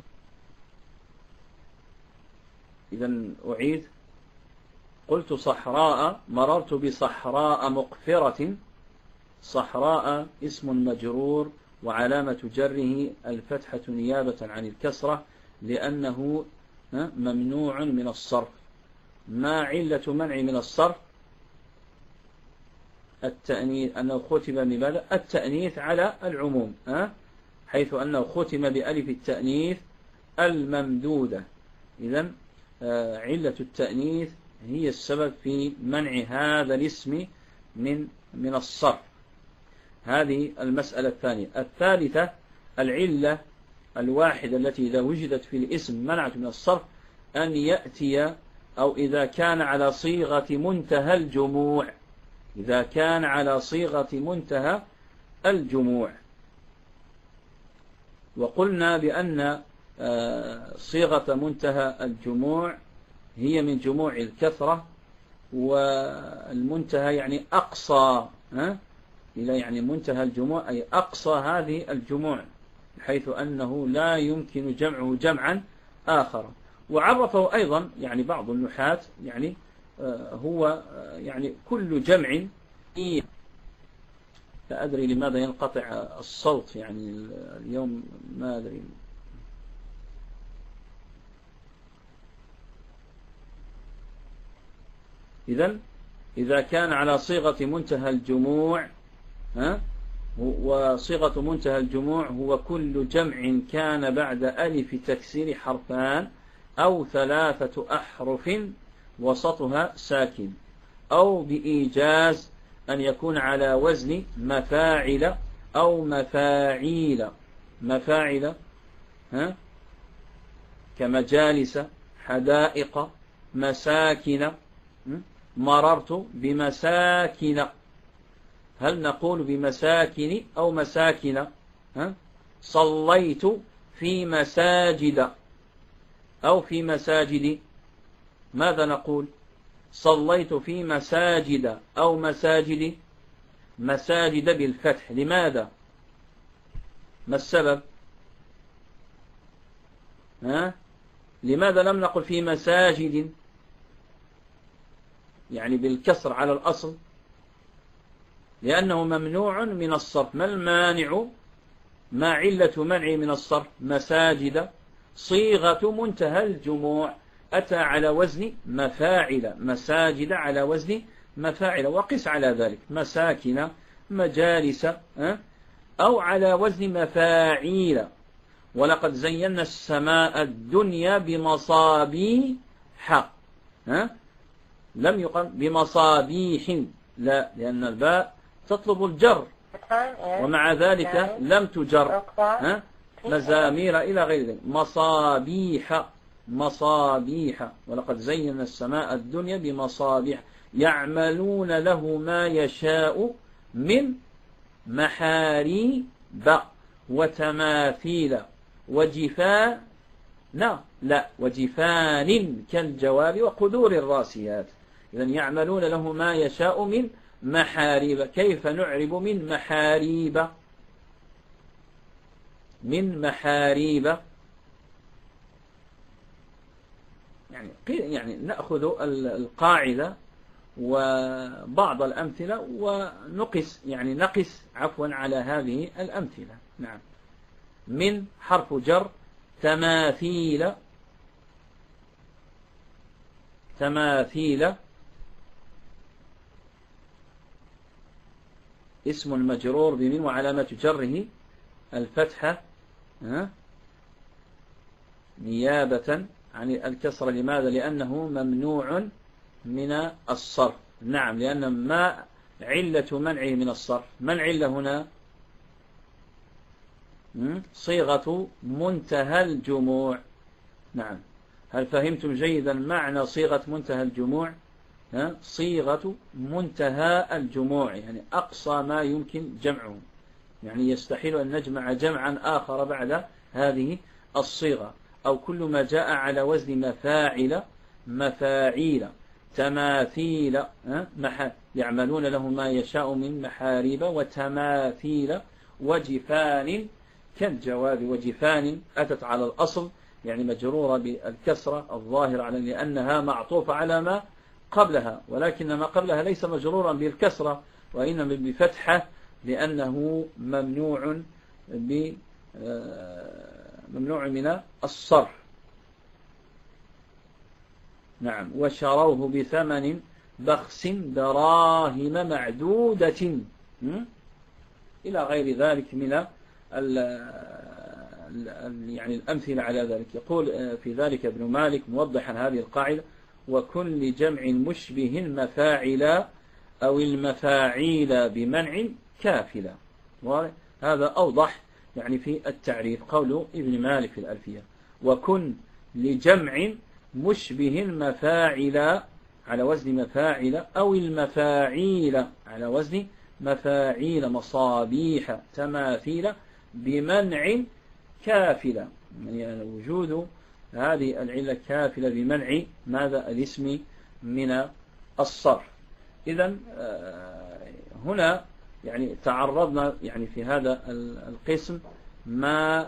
إذن أعيد، قلت صحراء، مررت بصحراء مقفرة، صحراء اسم مجرور وعلامة جره الفتحة نيابة عن الكسرة لأنه ممنوع من الصرف. ما علة منع من الصرف؟ التأنيث، أنه ختم بماذا؟ التأنيث على العموم، حيث أنه ختم بألف التأنيث الممدودة. إذن علة التأنيث هي السبب في منع هذا الاسم من الصرف. هذه المسألة الثانية. الثالثة العلة الواحدة التي إذا وجدت في الاسم منعت من الصرف أن يأتي، أو إذا كان على صيغة منتهى الجموع. إذا كان على صيغة منتهى الجموع. وقلنا بأن صيغة منتهى الجموع هي من جموع الكثرة، والمنتهى يعني أقصى، إلى يعني منتهى الجموع أي أقصى هذه الجموع، حيث أنه لا يمكن جمعه جمعا آخر. وعرفه أيضا يعني بعض النحاة يعني هو يعني كل جمع. لا أدري لماذا ينقطع الصوت يعني اليوم، ما أدري. إذا كان على صيغة منتهى الجموع، وصيغة منتهى الجموع هو كل جمع كان بعد ألف تكسير حرفان أو 3 أحرف وسطها ساكن، أو بإيجاز أن يكون على وزن مفاعل أو مفاعيل. مفاعل كمجالس، حدائق، مساكن. مررت بمساكن، هل نقول بمساكن أو مساكن؟ صليت في مساجد أو في مساجد، ماذا نقول؟ صليت في مساجد أو مساجد؟ مساجد بالفتح. لماذا؟ ما السبب؟ لماذا لم نقل في مساجد يعني بالكسر على الأصل؟ لأنه ممنوع من الصرف. ما المانع؟ ما علة منعه من الصرف؟ مساجد صيغة منتهى الجموع، أتى على وزن مفاعل. مساجد على وزن مفاعل، وقس على ذلك مساكن، مجالس، أو على وزن مفاعيل. ولقد زينا السماء الدنيا بمصابيح، لم يقل بمصابيح، لا، لأن الباء تطلب الجر، ومع ذلك لم تجر. مزامير إلى غير ذلك. مصابيح، مصابيح. ولقد زينا السماء الدنيا بمصابيح يعملون له ما يشاء من محاريب وتماثيل وجفان، لا، وجفان كالجواب وقدور الراسيات. إذن يعملون له ما يشاء من محاريب. كيف نعرب من محاريب؟ من محاريب يعني نأخذ القاعدة وبعض الأمثلة ونقس، يعني نقس على هذه الأمثلة. نعم. من حرف جر، تماثيل، تماثيل اسم مجرور بمن وعلامة جره الفتحة نيابة عن الكسر. لماذا؟ لأنه ممنوع من الصرف. نعم، لأن ما علة منعه من الصرف؟ ما العلة هنا؟ صيغة منتهى الجموع. نعم. هل فهمتم جيدا معنى صيغة منتهى الجموع؟ صيغة منتهى الجموع يعني أقصى ما يمكن جمعه، يعني يستحيل أن نجمع جمعا آخر بعد هذه الصيغة. أو كل ما جاء على وزن مفاعل، مفاعيل، تماثيل، يعملون له ما يشاء من محاريب وتماثيل وجفان كالجواب. وجفان أتت على الأصل يعني مجرورة بالكسرة الظاهرة على لأنها معطوفة على ما قبلها، ولكن ما قبلها ليس مجرورا بالكسرة وإنما بفتحة، لأنه ممنوع من الصرف. نعم. وشروه بثمن بخس دراهم معدودة إلى غير ذلك من يعني الأمثلة على ذلك. يقول في ذلك ابن مالك موضحا هذه القاعدة: وكل جمع مشبه المفاعل أو المفاعيل بمنع كافلة. هذا أوضح يعني في التعريف. قول ابن مالك في الألفية: وكن لجمع مشبه المفاعل على وزن مفاعل، أو المفاعيل على وزن مفاعيل، مصابيح، تماثيل، بمنع كافلة، يعني وجود هذه العلة كافلة بمنع ماذا؟ الاسم من الصرف. إذن هنا يعني تعرضنا يعني في هذا القسم ما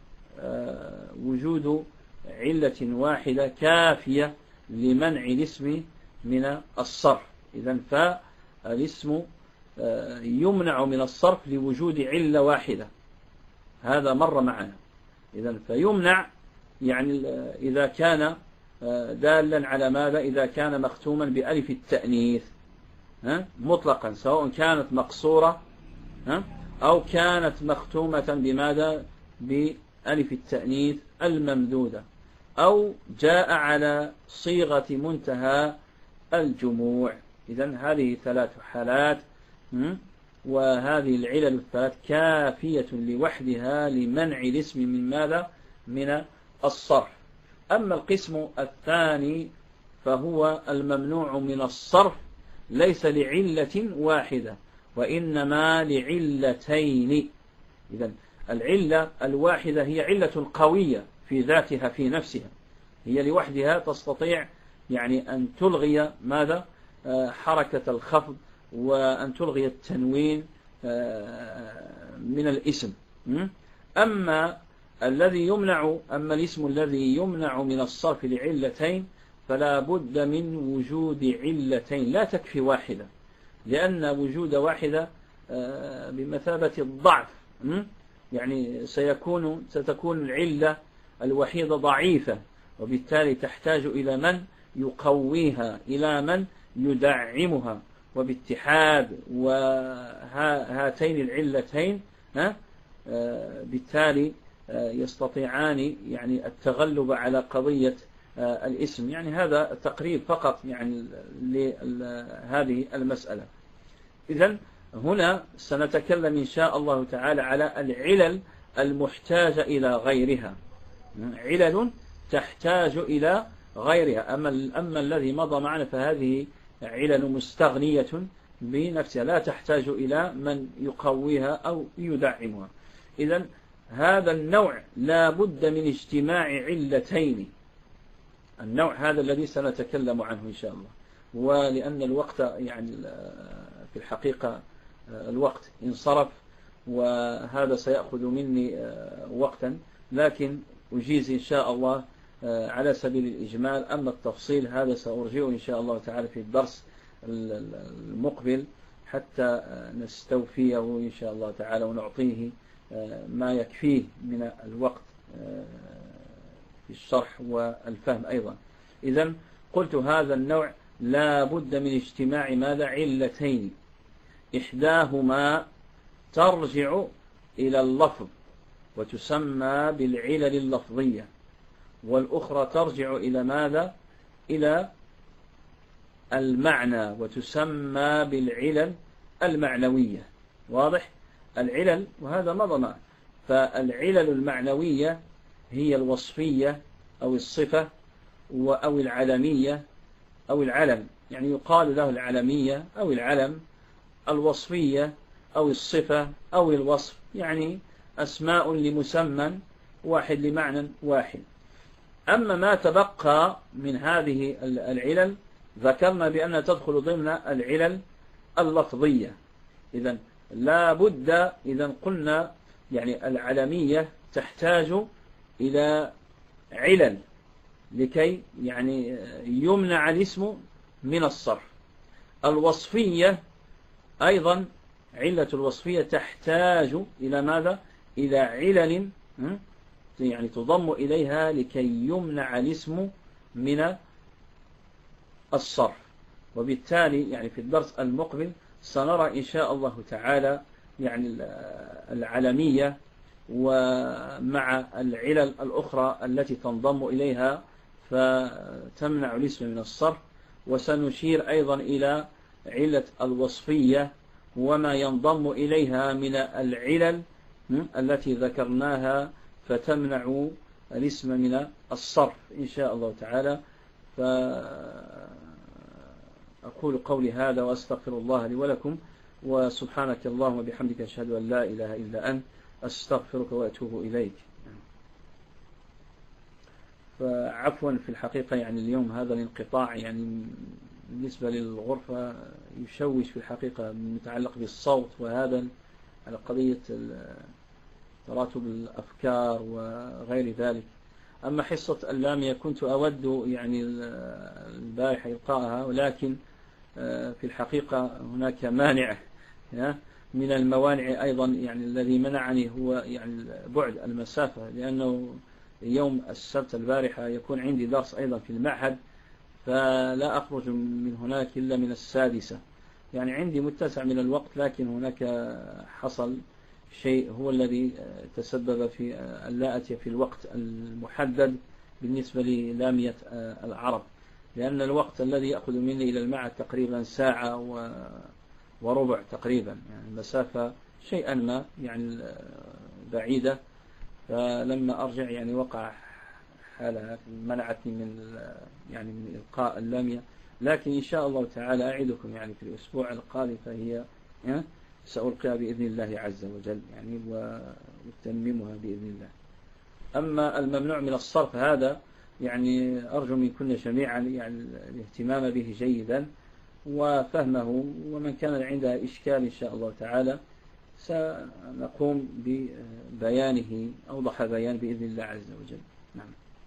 وجود علة واحدة كافية لمنع الاسم من الصرف. إذن فالاسم يمنع من الصرف لوجود علة واحدة، هذا مر معنا. إذن فيمنع يعني إذا كان دالا على ماذا؟ إذا كان مختوما بألف التأنيث مطلقا، سواء كانت مقصورة أو كانت مختومة بماذا؟ بألف التأنيث الممدودة، أو جاء على صيغة منتهى الجموع. إذن هذه ثلاث حالات، وهذه العلل الثلاث كافية لوحدها لمنع الاسم من ماذا؟ من الصرف. أما القسم الثاني فهو الممنوع من الصرف ليس لعلة واحدة، وإنما لعلتين. إذن العلة الواحدة هي علة قوية في ذاتها في نفسها، هي لوحدها تستطيع يعني أن تلغي ماذا؟ حركة الخفض، وأن تلغي التنوين من الاسم. أما الاسم الذي يمنع من الصرف لعلتين فلا بد من وجود علتين، لا تكفي واحدة، لأن وجود واحدة بمثابة الضعف، يعني ستكون العلة الوحيدة ضعيفة، وبالتالي تحتاج إلى من يقويها، إلى من يدعمها. وباتحاد وهاتين العلتين بالتالي يستطيعان يعني التغلب على قضية الاسم. يعني هذا تقريب فقط يعني لهذه المسألة. إذن هنا سنتكلم إن شاء الله تعالى على العلل المحتاجة إلى غيرها، علل تحتاج إلى غيرها. أما الذي مضى معنا فهذه علل مستغنية بنفسها، لا تحتاج إلى من يقويها أو يدعمها. إذن هذا النوع لا بد من اجتماع علتين، النوع هذا الذي سنتكلم عنه إن شاء الله. ولأن الوقت يعني في الحقيقة الوقت انصرف، وهذا سيأخذ مني وقتا، لكن أجيز إن شاء الله على سبيل الإجمال. أما التفصيل هذا سأرجعه إن شاء الله تعالى في الدرس المقبل حتى نستوفيه إن شاء الله تعالى، ونعطيه ما يكفيه من الوقت في الشرح والفهم أيضا. إذن قلت هذا النوع لا بد من اجتماع ماذا؟ علتين، إحداهما ترجع إلى اللفظ وتسمى بالعلل اللفظية، والأخرى ترجع إلى ماذا؟ إلى المعنى وتسمى بالعلل المعنوية. واضح؟ العلل، وهذا مضمع. فالعلل المعنوية هي الوصفية أو الصفة أو العلمية أو العلم، يعني يقال له العلمية أو العلم، الوصفية أو الصفة أو الوصف، يعني أسماء لمسمى واحد لمعنى واحد. أما ما تبقى من هذه العلل ذكرنا بأنها تدخل ضمن العلل اللفظية. إذن لا بد، إذن قلنا يعني العلمية تحتاج إلى علل لكي يعني يمنع الاسم من الصرف. الوصفية أيضا، علة الوصفية تحتاج إلى ماذا؟ إلى علل يعني تضم إليها لكي يمنع الاسم من الصرف. وبالتالي يعني في الدرس المقبل سنرى إن شاء الله تعالى يعني العلمية ومع العلل الأخرى التي تنضم إليها فتمنع الاسم من الصرف. وسنشير أيضا إلى علة الوصفية وما ينضم إليها من العلل التي ذكرناها فتمنع الاسم من الصرف إن شاء الله تعالى. أقول قولي هذا وأستغفر الله لي ولكم، وسبحانك اللهم وبحمدك أشهد أن لا إله إلا أنت أستغفرك وأتوب إليك. فعفوا في الحقيقة يعني اليوم هذا الانقطاع يعني بالنسبة للغرفة يشوش في الحقيقة متعلق بالصوت، وهذا على قضية تراتب الأفكار وغير ذلك. أما حصة اللامية كنت أود يعني البارحة إلقاءها، ولكن في الحقيقة هناك مانع من الموانع أيضا يعني الذي منعني هو يعني بعد المسافة، لأنه يوم السبت البارحة يكون عندي درس أيضا في المعهد، فلا أخرج من هناك إلا من 6. يعني عندي متسع من الوقت، لكن هناك حصل شيء هو الذي تسبب في أن لا أتي في الوقت المحدد بالنسبة للامية العرب، لأن الوقت الذي يأخذ مني إلى المعهد تقريبا 1:15 تقريبا، يعني المسافة شيئا ما يعني بعيدة. فلما أرجع يعني وقع حالها منعتني من إلقاء اللامية، لكن إن شاء الله تعالى أعدكم يعني في الأسبوع القادم فهي سألقيها بإذن الله عز وجل يعني وتتممها بإذن الله. أما الممنوع من الصرف هذا يعني أرجو منكم جميعا يعني الاهتمام به جيدا وفهمه، ومن كان عندها إشكال إن شاء الله تعالى سنقوم ببيانه أوضح بيان بإذن الله عز وجل. نعم.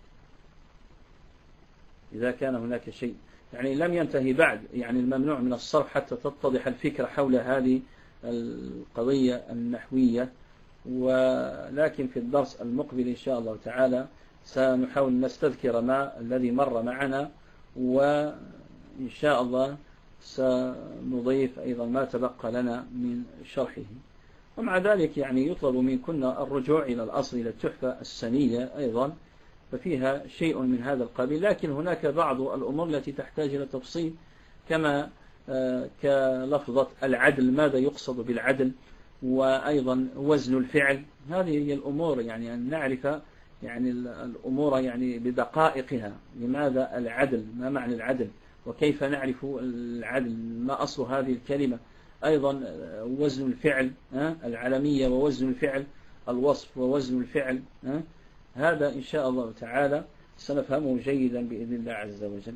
إذا كان هناك شيء يعني لم ينتهي بعد يعني الممنوع من الصرف حتى تتضح الفكرة حول هذه القضية النحوية، ولكن في الدرس المقبل إن شاء الله تعالى سنحاول نستذكر ما الذي مر معنا، وإن شاء الله سنضيف أيضا ما تبقى لنا من شرحه. ومع ذلك يعني يطلب منكن الرجوع إلى الأصل، إلى التحفة السنية أيضا، ففيها شيء من هذا القبيل، لكن هناك بعض الأمور التي تحتاج إلى تفصيل، كما كلفظة العدل، ماذا يقصد بالعدل، وأيضا وزن الفعل. هذه هي الأمور يعني أن نعرف يعني الأمور يعني بدقائقها، لماذا العدل، ما معنى العدل، وكيف نعرف العدل، ما أصل هذه الكلمة. أيضا وزن الفعل، العلمية ووزن الفعل، الوصف ووزن الفعل، هذا إن شاء الله تعالى سنفهمه جيدا بإذن الله عز وجل.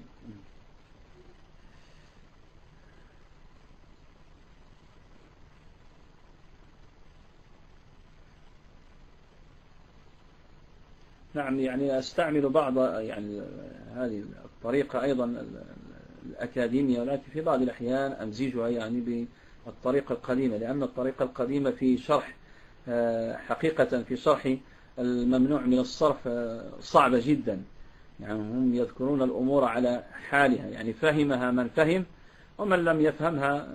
نعم، يعني أستعمل بعض يعني هذه الطريقة أيضا الأكاديمية، ولكن في بعض الأحيان أمزجها يعني بالطريقة القديمة، لأن الطريقة القديمة في شرح حقيقة في شرح الممنوع من الصرف صعبة جدا. يعني هم يذكرون الأمور على حالها، يعني فهمها من فهم، ومن لم يفهمها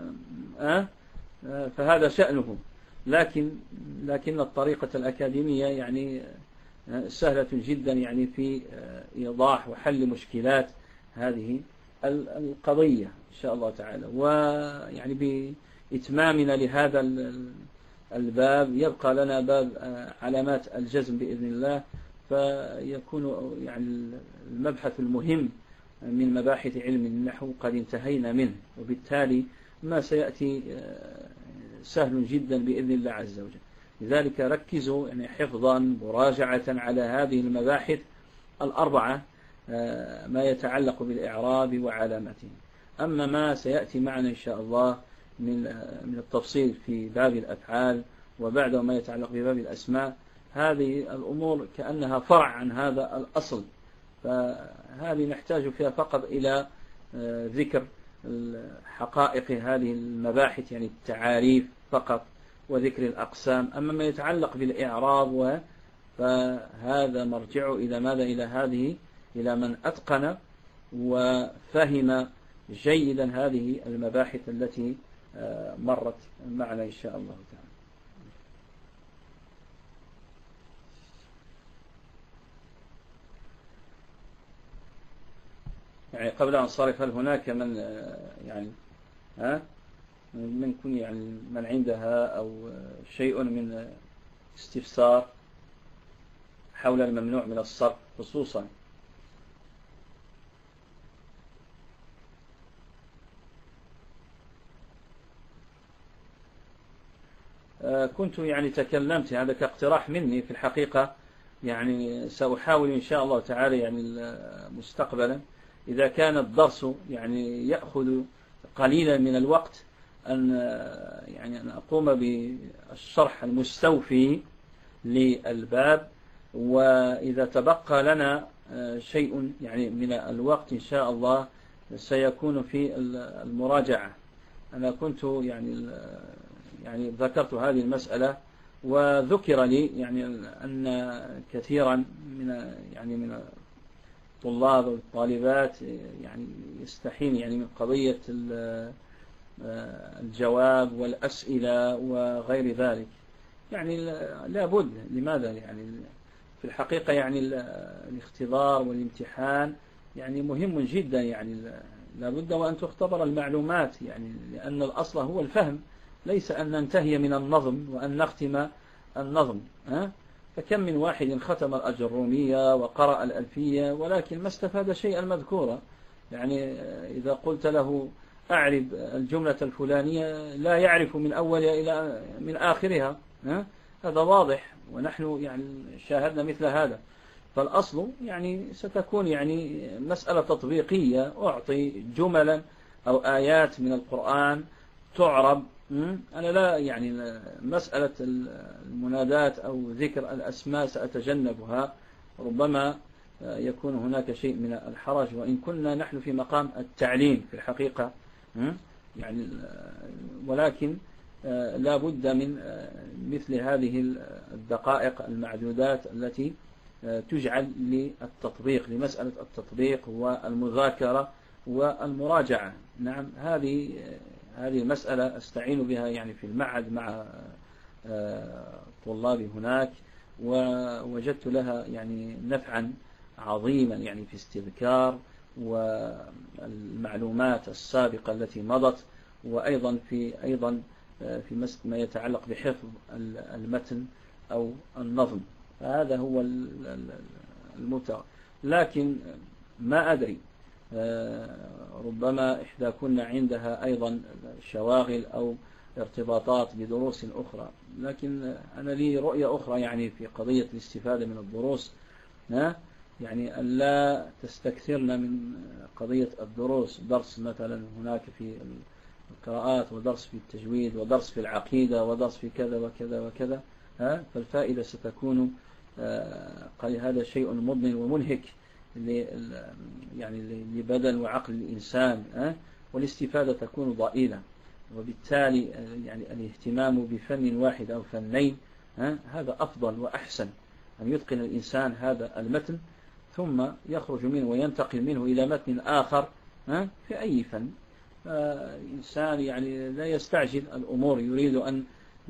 فهذا شأنهم. لكن الطريقة الأكاديمية يعني سهلة جدا يعني في إيضاح وحل مشكلات هذه القضية إن شاء الله تعالى. ويعني بإتمامنا لهذا الباب يبقى لنا باب علامات الجزم بإذن الله، فيكون يعني المبحث المهم من مباحث علم النحو قد انتهينا منه، وبالتالي ما سيأتي سهل جدا بإذن الله عز وجل. لذلك ركزوا يعني حفظا مراجعة على هذه المباحث الأربعة، ما يتعلق بالإعراب وعلامته. أما ما سيأتي معنا إن شاء الله من التفصيل في باب الأفعال، وبعده ما يتعلق بباب الأسماء، هذه الأمور كأنها فرع عن هذا الأصل، فهذه نحتاج فيها فقط إلى ذكر حقائق هذه المباحث، يعني التعاريف فقط وذكر الأقسام. أما ما يتعلق بالإعراب فهذا مرجع إلى ماذا؟ إلى من أتقن وفهم جيدا هذه المباحث التي مرت معنا إن شاء الله تعالى. يعني قبل أن صرف، هل هناك من يعني منكم يعني من عندها أو شيء من استفسار حول الممنوع من الصرف خصوصا؟ كنت يعني تكلمت، هذا كاقتراح مني في الحقيقة، يعني سأحاول إن شاء الله تعالى يعني مستقبلا إذا كان الدرس يعني يأخذ قليلا من الوقت أن أقوم بالشرح المستوفي للباب، وإذا تبقى لنا شيء يعني من الوقت إن شاء الله سيكون في المراجعة. أنا كنت يعني ذكرت هذه المسألة، وذكر لي يعني أن كثيرا من الطلاب والطالبات يعني يستحين يعني من قضية الجواب والأسئلة وغير ذلك. يعني لا بد، لماذا؟ يعني في الحقيقة يعني الاختبار والامتحان يعني مهم جدا، يعني لا بد وأن تختبر المعلومات، يعني لأن الأصل هو الفهم، ليس أن ننتهي من النظم وأن نختم النظم. فكم من واحد ختم الأجرومية وقرأ الألفية ولكن ما استفاد شيئا مذكورا. يعني إذا قلت له أعرب الجملة الفلانية لا يعرف من أولها إلى من آخرها، هذا واضح، ونحن يعني شاهدنا مثل هذا. فالأصل يعني ستكون يعني مسألة تطبيقية، أعطي جملا أو آيات من القرآن تعرب. أنا لا يعني مسألة المنادات أو ذكر الأسماء سأتجنبها، ربما يكون هناك شيء من الحرج، وإن كنا نحن في مقام التعليم في الحقيقة يعني، ولكن لا بد من مثل هذه الدقائق المعدودات التي تجعل للتطبيق، لمسألة التطبيق والمذاكرة والمراجعة. نعم، هذه المسألة أستعين بها يعني في المعهد مع طلابي هناك، ووجدت لها يعني نفعا عظيما يعني في استذكار والمعلومات السابقة التي مضت، وأيضا في ما يتعلق بحفظ المتن أو النظم. هذا هو المبتغى. لكن ما أدري، ربما إحدى كنا عندها أيضا شواغل أو ارتباطات بدروس أخرى، لكن أنا لي رؤية أخرى يعني في قضية الاستفادة من الدروس، يعني أن لا تستكثرنا من قضية الدروس، درس مثلا هناك في القراءات، ودرس في التجويد، ودرس في العقيدة، ودرس في كذا وكذا وكذا، فالفائدة ستكون هذا شيء مضن ومنهك يعني لبدن وعقل الإنسان، والاستفادة تكون ضئيلة، وبالتالي يعني الاهتمام بفن واحد أو فنين هذا أفضل وأحسن، أن يتقن الإنسان هذا المتن ثم يخرج منه وينتقل منه إلى متن آخر في أي فن. الإنسان يعني لا يستعجل الأمور، يريد أن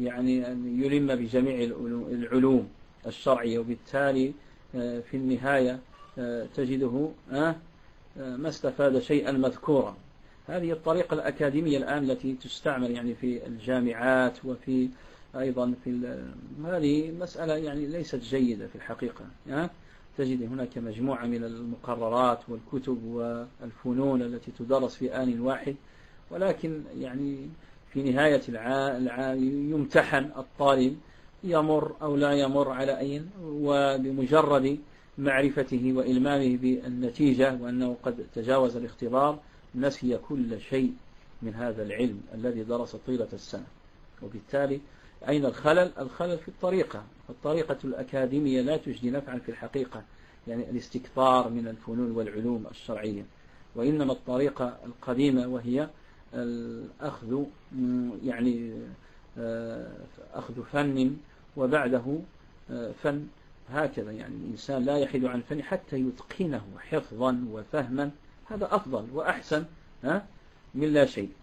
يلم بجميع العلوم الشرعية، وبالتالي في النهاية تجده ما استفاد شيئا مذكورا. هذه الطريقة الأكاديمية الآن التي تستعمل يعني في الجامعات، وفي أيضا في هذه مسألة يعني ليست جيدة في الحقيقة. تجد هناك مجموعة من المقررات والكتب والفنون التي تدرس في آن واحد، ولكن يعني في نهاية العام يمتحن الطالب، يمر أو لا يمر على أين، وبمجرد معرفته وإلمامه بالنتيجة وأنه قد تجاوز الاختبار نسي كل شيء من هذا العلم الذي درس طيلة السنة. وبالتالي أين الخلل؟ الخلل في الطريقة الأكاديمية لا تجدي نفعا في الحقيقة، يعني الاستكثار من الفنون والعلوم الشرعية، وإنما الطريقة القديمة وهي الأخذ يعني أخذ فن وبعده فن، هكذا. يعني الإنسان لا يحيد عن فن حتى يتقنه حفظا وفهما، هذا أفضل وأحسن من لا شيء.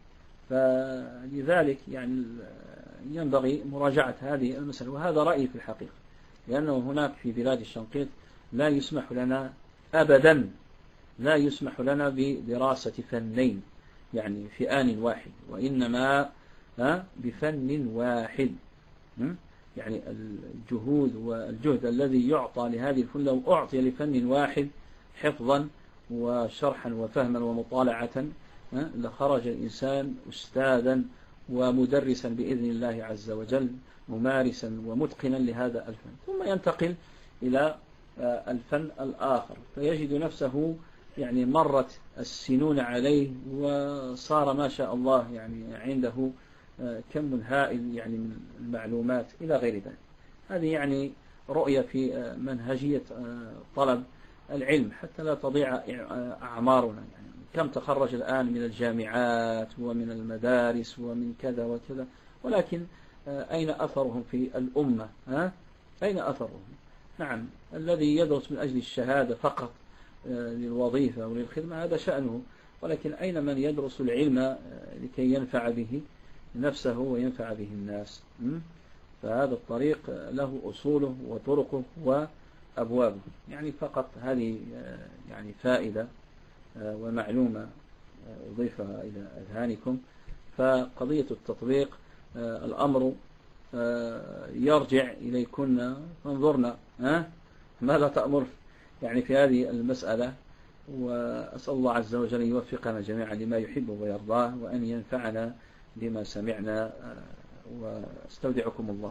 فلذلك يعني ينبغي مراجعة هذه المسألة، وهذا رأيي في الحقيقة، لأنه هناك في بلاد الشنقيط لا يسمح لنا أبدا، لا يسمح لنا بدراسة فنين يعني في آن واحد، وإنما بفن واحد. يعني الجهود والجهد الذي يعطى لهذه الفن لو أعطي لفن واحد حفظا وشرحا وفهما ومطالعة لخرج الإنسان أستاذا ومدرسا بإذن الله عز وجل، ممارسا ومتقنا لهذا الفن، ثم ينتقل إلى الفن الآخر فيجد نفسه يعني مرت السنون عليه وصار ما شاء الله يعني عنده كم هائل يعني من المعلومات إلى غير ذلك. هذه يعني رؤية في منهجية طلب العلم حتى لا تضيع أعمارنا. يعني كم تخرج الآن من الجامعات ومن المدارس ومن كذا وكذا، ولكن أين أثرهم في الأمة؟ أين أثرهم؟ نعم، الذي يدرس من أجل الشهادة فقط للوظيفة أو للخدمة هذا شأنه، ولكن أين من يدرس العلم لكي ينفع به نفسه وينفع به الناس؟ فهذا الطريق له أصوله وطرقه وأبوابه. يعني فقط هذه يعني فائدة ومعلومة أضيفها إلى أذهانكم. فقضية التطبيق الأمر يرجع إليكن، فانظرنا ماذا تأمر يعني في هذه المسألة. وأسأل الله عز وجل أن يوفقنا جميعا لما يحب ويرضاه، وأن ينفعنا بما سمعنا، واستودعكم الله.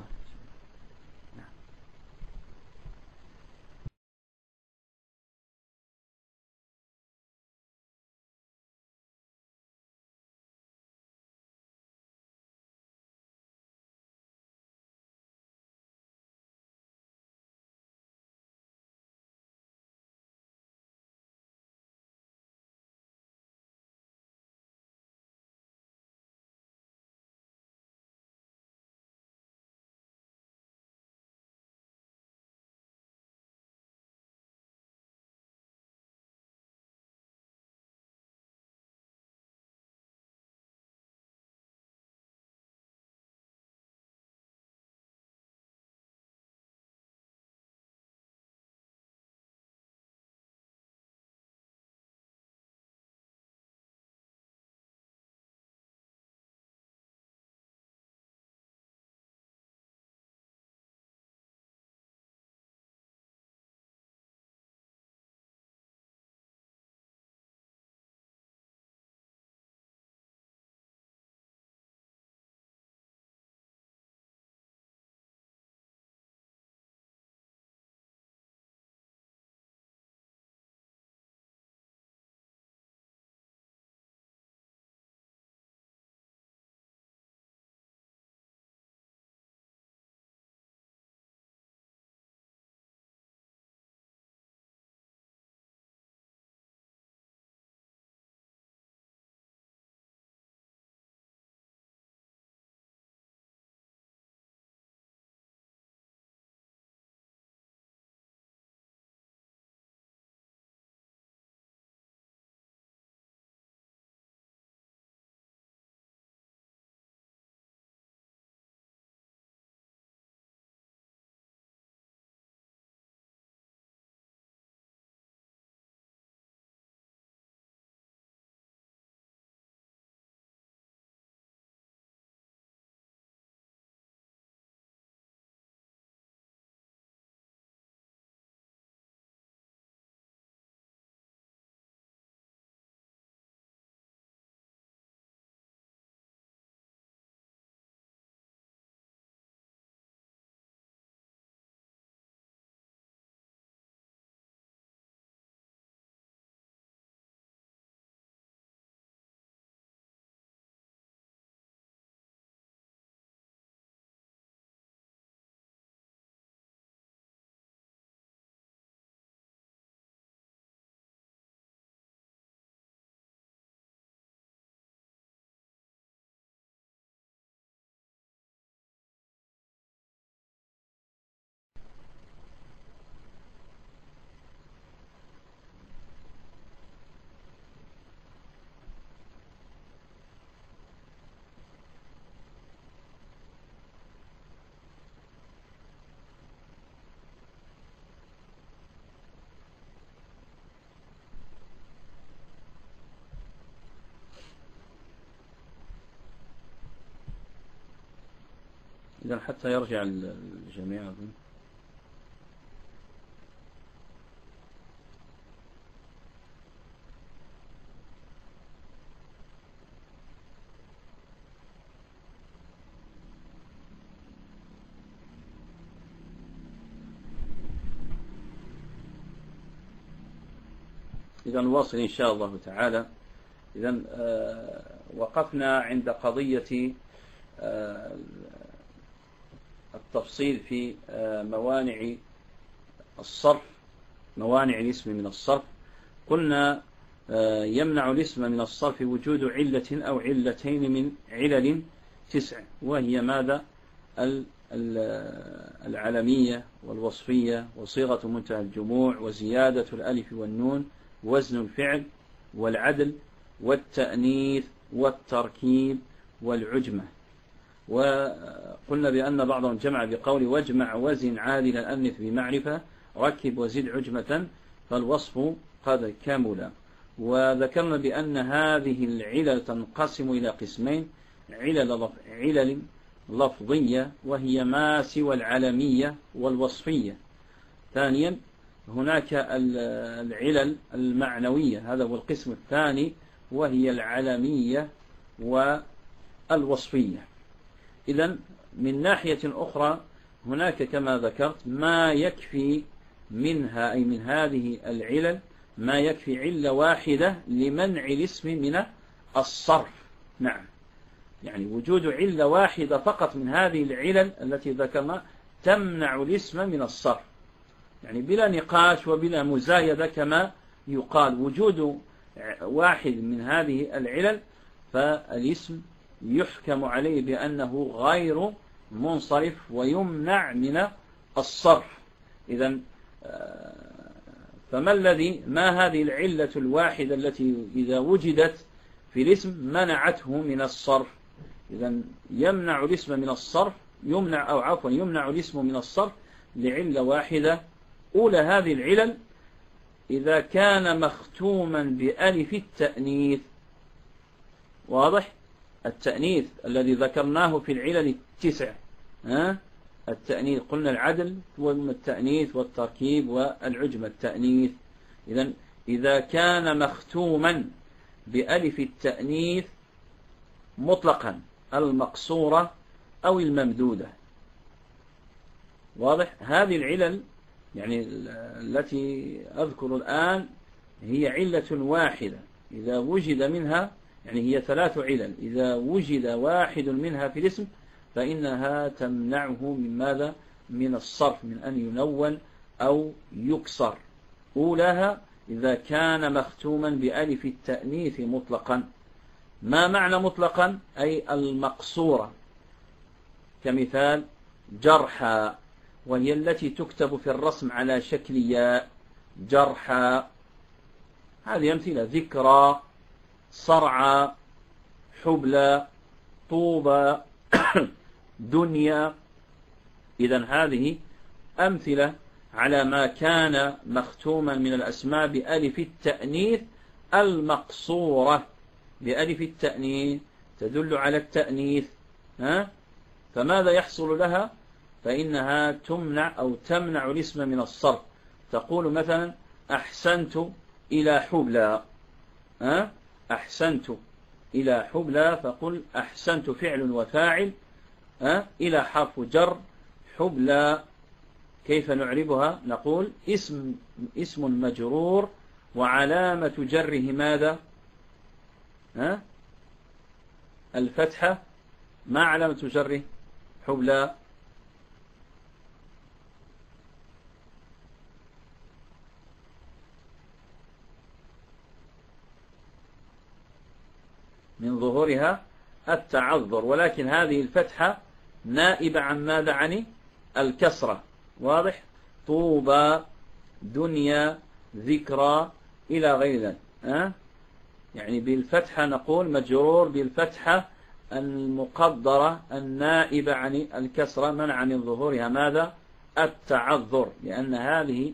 إذا حتى يرجع الجميع. إذا نواصل إن شاء الله تعالى. إذا وقفنا عند قضية التفصيل في موانع الصرف، موانع الاسم من الصرف. قلنا يمنع الاسم من الصرف وجود علة أو علتين من علل 9، وهي ماذا؟ العلمية والوصفية وصيغة منتهى الجموع وزيادة الألف والنون وزن الفعل والعدل والتأنيث والتركيب والعجمة. وقلنا بأن بعضهم جمع بقول واجمع وزن عادلا أنث بمعرفة ركب وزد عجمة فالوصف قد كمل. وذكرنا بأن هذه العلل تنقسم إلى قسمين: علل لفظية وهي ما سوى العلمية والوصفية. ثانيا هناك العلل المعنوية، هذا هو القسم الثاني، وهي العلمية والوصفية. إذن من ناحية أخرى هناك كما ذكرت ما يكفي منها، أي من هذه العلل ما يكفي علة واحدة لمنع الاسم من الصرف. نعم، يعني وجود علة واحدة فقط من هذه العلل التي ذكرنا تمنع الاسم من الصرف، يعني بلا نقاش وبلا مزايدة كما يقال. وجود واحد من هذه العلل فالاسم يحكم عليه بأنه غير منصرف ويمنع من الصرف. إذن ما هذه العلة الواحدة التي إذا وجدت في الاسم منعته من الصرف؟ إذن يمنع الاسم من الصرف، يمنع الاسم من الصرف لعلة واحدة. أولى هذه العلل إذا كان مختوما بألف التأنيث. واضح؟ التأنيث الذي ذكرناه في العلل 9، التأنيث قلنا العدل والتأنيث والتركيب والعجمة التأنيث. إذن إذا كان مختوما بألف التأنيث مطلقا المقصورة أو الممدودة. واضح؟ هذه العلل يعني التي أذكر الآن هي علة واحدة إذا وجد منها، يعني هي 3 علل، إذا وجد واحد منها في الاسم فإنها تمنعه من ماذا؟ من الصرف، من أن ينون أو يكسر. أولاها إذا كان مختوما بألف التأنيث مطلقا. ما معنى مطلقا؟ أي المقصورة، كمثال جرحى، وهي التي تكتب في الرسم على شكل ياء، جرحى. هذه أمثلة: ذكرى، صرعى، حبلى، طوبى، دنيا. إذن هذه أمثلة على ما كان مختوما من الأسماء بألف التأنيث المقصورة. بألف التأنيث تدل على التأنيث، فماذا يحصل لها؟ فإنها تمنع الاسم من الصرف. تقول مثلا أحسنت إلى حبلى، أحسنت إلى حبلى، فقل أحسنت فعل وفاعل إلى حرف جر، حبلى كيف نعربها؟ نقول اسم مجرور وعلامة جره ماذا؟ الفتحة. ما علامة جره حبلى؟ من ظهورها التعذر، ولكن هذه الفتحة نائبة عن ماذا؟ عن الكسرة. واضح؟ طوبى، دنيا، ذكرى إلى غير ذلك. يعني بالفتحة نقول مجرور بالفتحة المقدرة النائبة عن الكسرة منع من ظهورها ماذا؟ التعذر، لأن هذه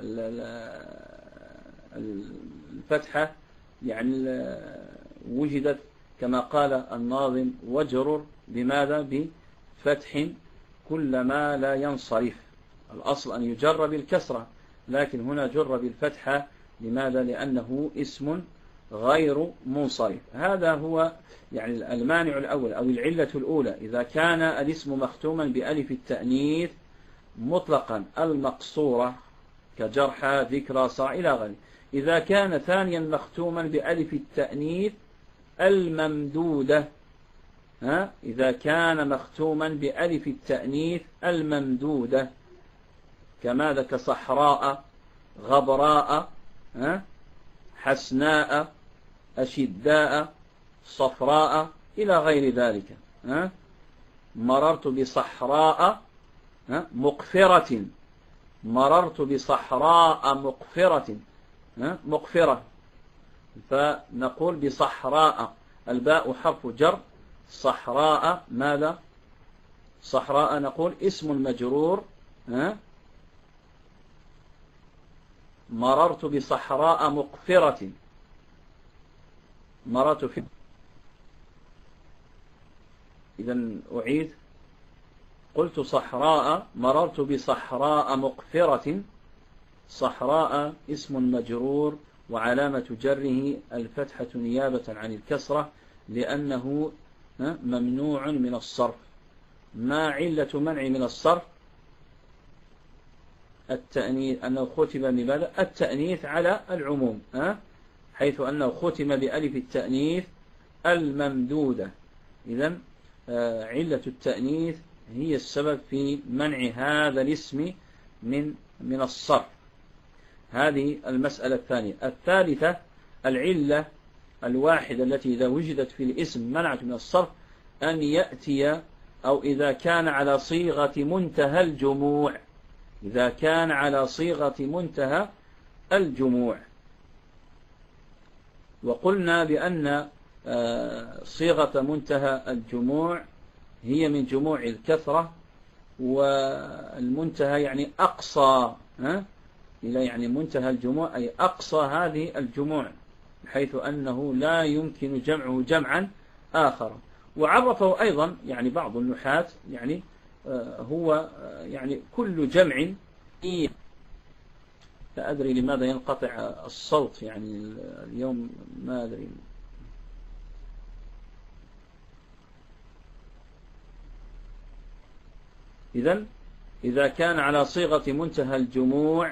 الفتحة يعني وجدت كما قال الناظم: وجرر بماذا؟ بفتح كل ما لا ينصرف. الأصل أن يجر بالكسرة، لكن هنا جر بالفتحة. لماذا؟ لأنه اسم غير منصرف. هذا هو يعني المانع الأول أو العلة الأولى، إذا كان الاسم مختوما بألف التأنيث مطلقا المقصورة كجرحى، ذكرى، صاع إلى غيره. إذا كان ثانيا مختوما بألف التأنيث الممدودة. إذا كان مختوما بألف التأنيث الممدودة كماذا؟ كصحراء، غبراء، حسناء، أشداء، صفراء، إلى غير ذلك. مررت بصحراء مقفرة، مررت بصحراء مقفرة، مقفرة، فنقول بصحراء، الباء حرف جر، صحراء ماذا؟ صحراء نقول اسم مجرور، مررت بصحراء مقفرة، مررت في. إذن أعيد، قلت صحراء، مررت بصحراء مقفرة، صحراء اسم مجرور وعلامة جره الفتحة نيابة عن الكسرة لأنه ممنوع من الصرف. ما علة منع من الصرف؟ التأنيث، أنه ختم بماذا؟ التأنيث على العموم، حيث أنه ختم بألف التأنيث الممدودة. إذن علة التأنيث هي السبب في منع هذا الاسم من الصرف. هذه المسألة الثانية. الثالثة العلة الواحدة التي إذا وجدت في الاسم منعت من الصرف أن يأتي، أو إذا كان على صيغة منتهى الجموع، إذا كان على صيغة منتهى الجموع. وقلنا بأن صيغة منتهى الجموع هي من جموع الكثرة، والمنتهى يعني أقصى، إلى يعني منتهى الجموع أي أقصى هذه الجموع، حيث أنه لا يمكن جمعه جمعا آخر. وعرفه أيضا يعني بعض النحاة يعني هو يعني كل جمع. لا أدري لماذا ينقطع الصوت يعني اليوم، ما أدري. إذن إذا كان على صيغة منتهى الجموع،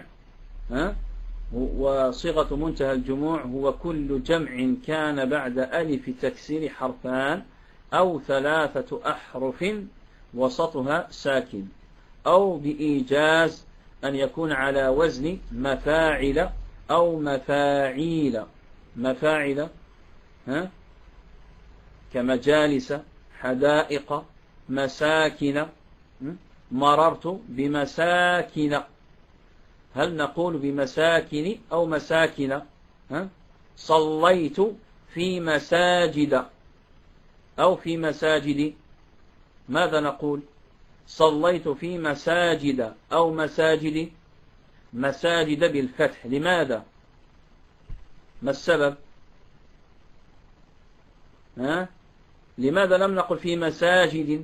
وصيغة منتهى الجموع هو كل جمع كان بعد ألف تكسير حرفان أو 3 أحرف وسطها ساكن، أو بإيجاز أن يكون على وزن مفاعل أو مفاعيل. مفاعل كمجالس، حدائق، مساكن. مررت بمساكن، هل نقول بمساكن أو مساكن؟ صليت في مساجد أو في مساجد، ماذا نقول؟ صليت في مساجد أو مساجد؟ مساجد بالفتح. لماذا؟ ما السبب؟ لماذا لم نقل في مساجد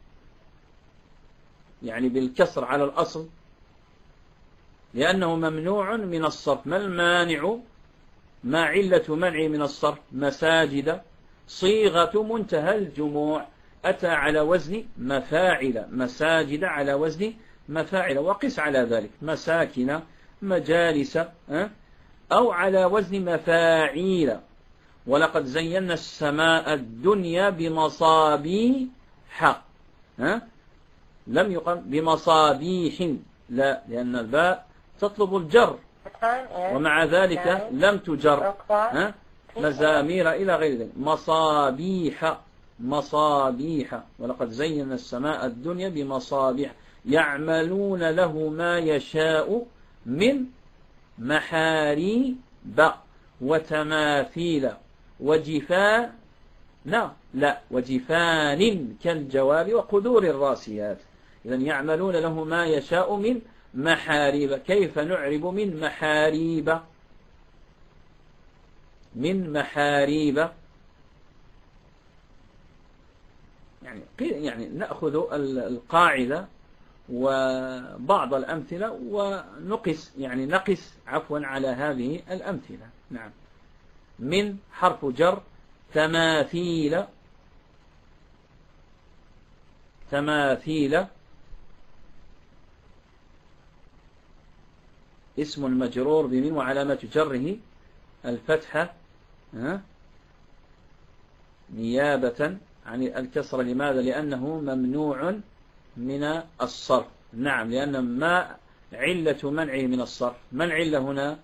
يعني بالكسر على الأصل؟ لأنه ممنوع من الصرف. ما المانع؟ ما علة منع من الصرف؟ مساجد صيغة منتهى الجموع، أتى على وزن مفاعل، مساجد على وزن مفاعل، وقس على ذلك مساكن، مجالس، أو على وزن مفاعيل. ولقد زينا السماء الدنيا بمصابيح، لم يقل بمصابيح، لا، لأن الباء تطلب الجر، ومع ذلك لم تجر، مزامير إلى غير ذلك. مصابيح، مصابيح. ولقد زينا السماء الدنيا بمصابيح يعملون له ما يشاء من محاريب وتماثيل وجفان، لا وجفان كالجواب وقدور الراسيات. إذن يعملون له ما يشاء من محاريب. كيف نعرب من محاريب؟ من محاريب يعني نأخذ القاعدة وبعض الأمثلة ونقس، يعني نقس عفوا على هذه الأمثلة. نعم. من حرف جر، تماثيل، تماثيل، اسم مجرور بمن وعلامة جره الفتحة نيابة عن الكسرة. لماذا؟ لأنه ممنوع من الصرف. نعم، لأن ما علة منعه من الصرف؟ من علة هنا؟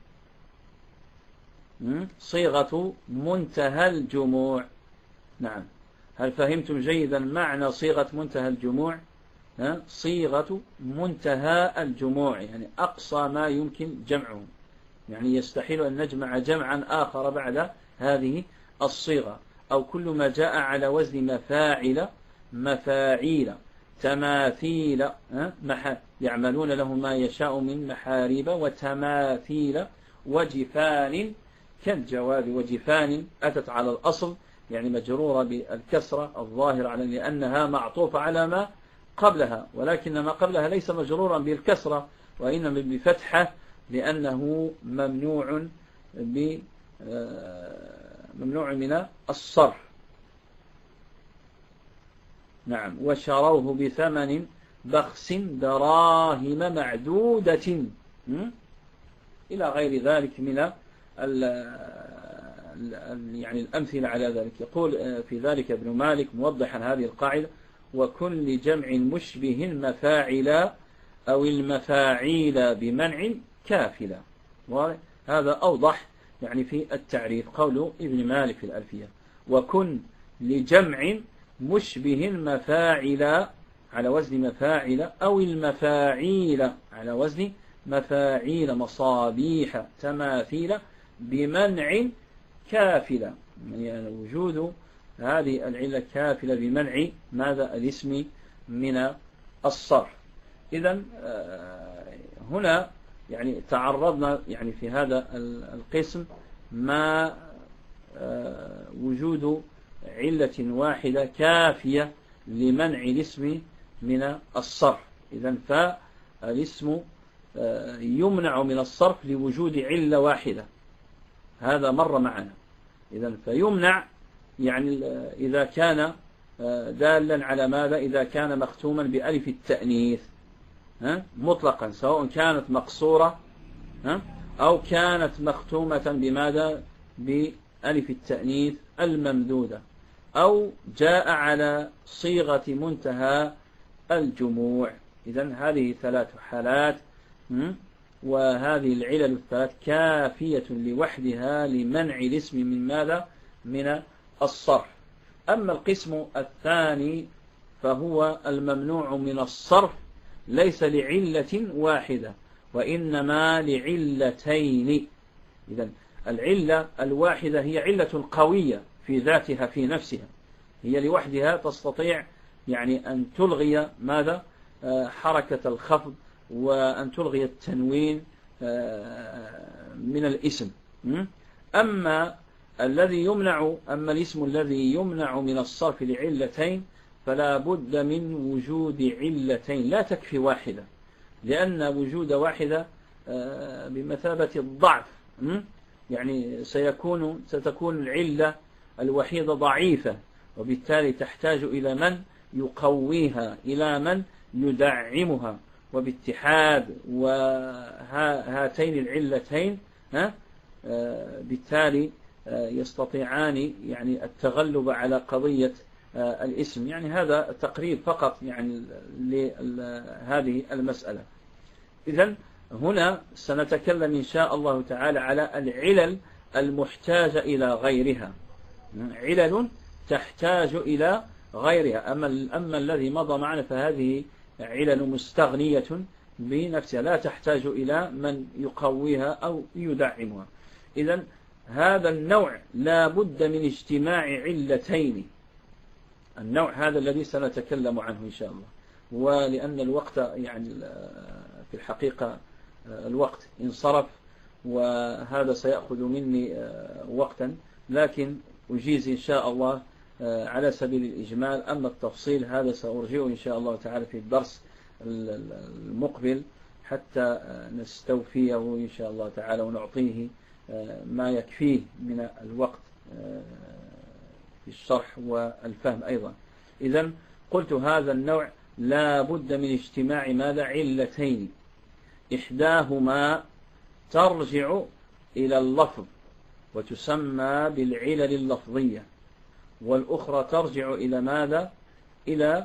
صيغة منتهى الجموع. نعم، هل فهمتم جيدا معنى صيغة منتهى الجموع؟ صيغة منتهى الجموع يعني أقصى ما يمكن جمعه، يعني يستحيل أن نجمع جمعا آخر بعد هذه الصيغة. أو كل ما جاء على وزن مفاعل، مفاعيل، تماثيل، يعملون له ما يشاء من محاريب وتماثيل وجفان كالجواب. وجفان أتت على الأصل يعني مجرورة بالكسرة الظاهرة على لأنها معطوفة على ما قبلها، ولكن ما قبلها ليس مجرورا بالكسرة وإنما بفتحة لأنه ممنوع من الصرف. نعم، وشروه بثمن بخس دراهم معدودة إلى غير ذلك من يعني الأمثلة على ذلك. يقول في ذلك ابن مالك موضحا هذه القاعدة: وكن لجمع مشبه المفاعل أو المفاعيل بمنع كافلا. وهذا أوضح يعني في التعريف قول ابن مالك في الألفية: وكن لجمع مشبه المفاعل على وزن مفاعل أو المفاعيل على وزن مفاعيل مصابيح تماثيل بمنع كافلة، يعني وجود هذه العلة كافلة بمنع ماذا؟ الاسم من الصرف. إذن هنا يعني تعرضنا يعني في هذا القسم ما وجود علة واحدة كافية لمنع الاسم من الصرف. إذن فالاسم يمنع من الصرف لوجود علة واحدة، هذا مر معنا. إذن فيمنع يعني إذا كان دالا على ماذا؟ إذا كان مختوما بألف التأنيث مطلقا، سواء كانت مقصورة أو كانت مختومة بماذا؟ بألف التأنيث الممدودة، أو جاء على صيغة منتهى الجموع. إذن هذه ثلاث حالات، وهذه العلل الثلاث كافية لوحدها لمنع الاسم من ماذا؟ من الصرف. أما القسم الثاني فهو الممنوع من الصرف ليس لعلة واحدة وإنما لعلتين. إذن العلة الواحدة هي علة قوية في ذاتها في نفسها، هي لوحدها تستطيع يعني أن تلغي ماذا؟ حركة الخفض، وأن تلغي التنوين من الاسم. أما الاسم الذي يمنع من الصرف لعلتين فلا بد من وجود علتين، لا تكفي واحدة، لأن وجود واحدة بمثابة الضعف، يعني ستكون العلة الوحيدة ضعيفة، وبالتالي تحتاج إلى من يقويها، إلى من يدعمها. وباتحاد وهاتين العلتين بالتالي يستطيعان يعني التغلب على قضية الاسم. يعني هذا تقريب فقط يعني لهذه المسألة. إذن هنا سنتكلم إن شاء الله تعالى على العلل المحتاجة إلى غيرها، علل تحتاج إلى غيرها. أما الذي مضى معنا فهذه علل مستغنية بنفسها لا تحتاج إلى من يقويها أو يدعمها. إذن هذا النوع لا بد من اجتماع علتين، النوع هذا الذي سنتكلم عنه إن شاء الله. ولأن الوقت يعني في الحقيقة الوقت انصرف، وهذا سيأخذ مني وقتا، لكن أجيز إن شاء الله على سبيل الإجمال. أما التفصيل هذا سأرجعه إن شاء الله تعالى في الدرس المقبل حتى نستوفيه إن شاء الله تعالى ونعطيه ما يكفيه من الوقت في الشرح والفهم أيضا. إذن قلت هذا النوع لا بد من اجتماع ماذا؟ علتين. إحداهما ترجع إلى اللفظ وتسمى بالعلل اللفظية، والأخرى ترجع إلى ماذا؟ إلى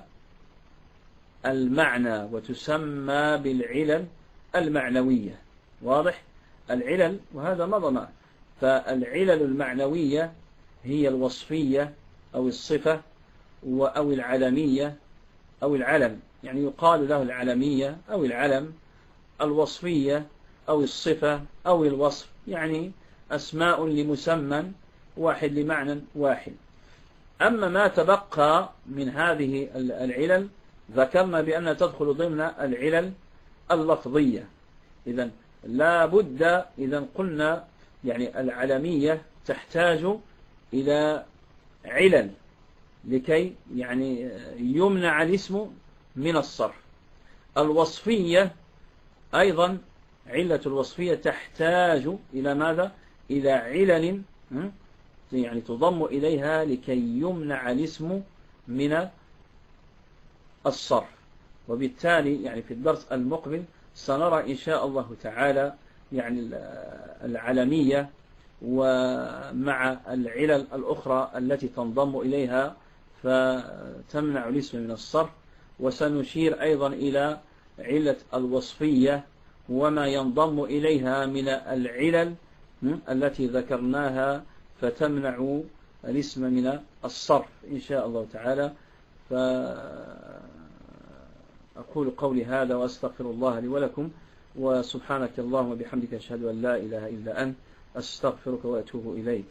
المعنى وتسمى بالعلل المعنوية. واضح؟ العلل، وهذا مضى. فالعلل المعنوية هي الوصفية أو الصفة أو العلمية أو العلم، يعني يقال له العلمية أو العلم، الوصفية أو الصفة أو الوصف، يعني أسماء لمسمى واحد لمعنى واحد. أما ما تبقى من هذه العلل ذكرنا بأنها تدخل ضمن العلل اللفظية. إذن لا بد، إذن قلنا يعني العلمية تحتاج إلى علل لكي يعني يمنع الاسم من الصرف. الوصفية أيضا، علة الوصفية تحتاج إلى ماذا؟ إلى علل يعني تضم إليها لكي يمنع الاسم من الصرف. وبالتالي يعني في الدرس المقبل سنرى إن شاء الله تعالى يعني العلمية ومع العلل الأخرى التي تنضم إليها فتمنع الاسم من الصرف. وسنشير أيضا إلى علة الوصفية وما ينضم إليها من العلل التي ذكرناها فتمنع الاسم من الصرف إن شاء الله تعالى. فأقول قولي هذا وأستغفر الله لي ولكم، وسبحانك اللهم وبحمدك أشهد أن لا إله إلا أنت أستغفرك وأتوب إليك.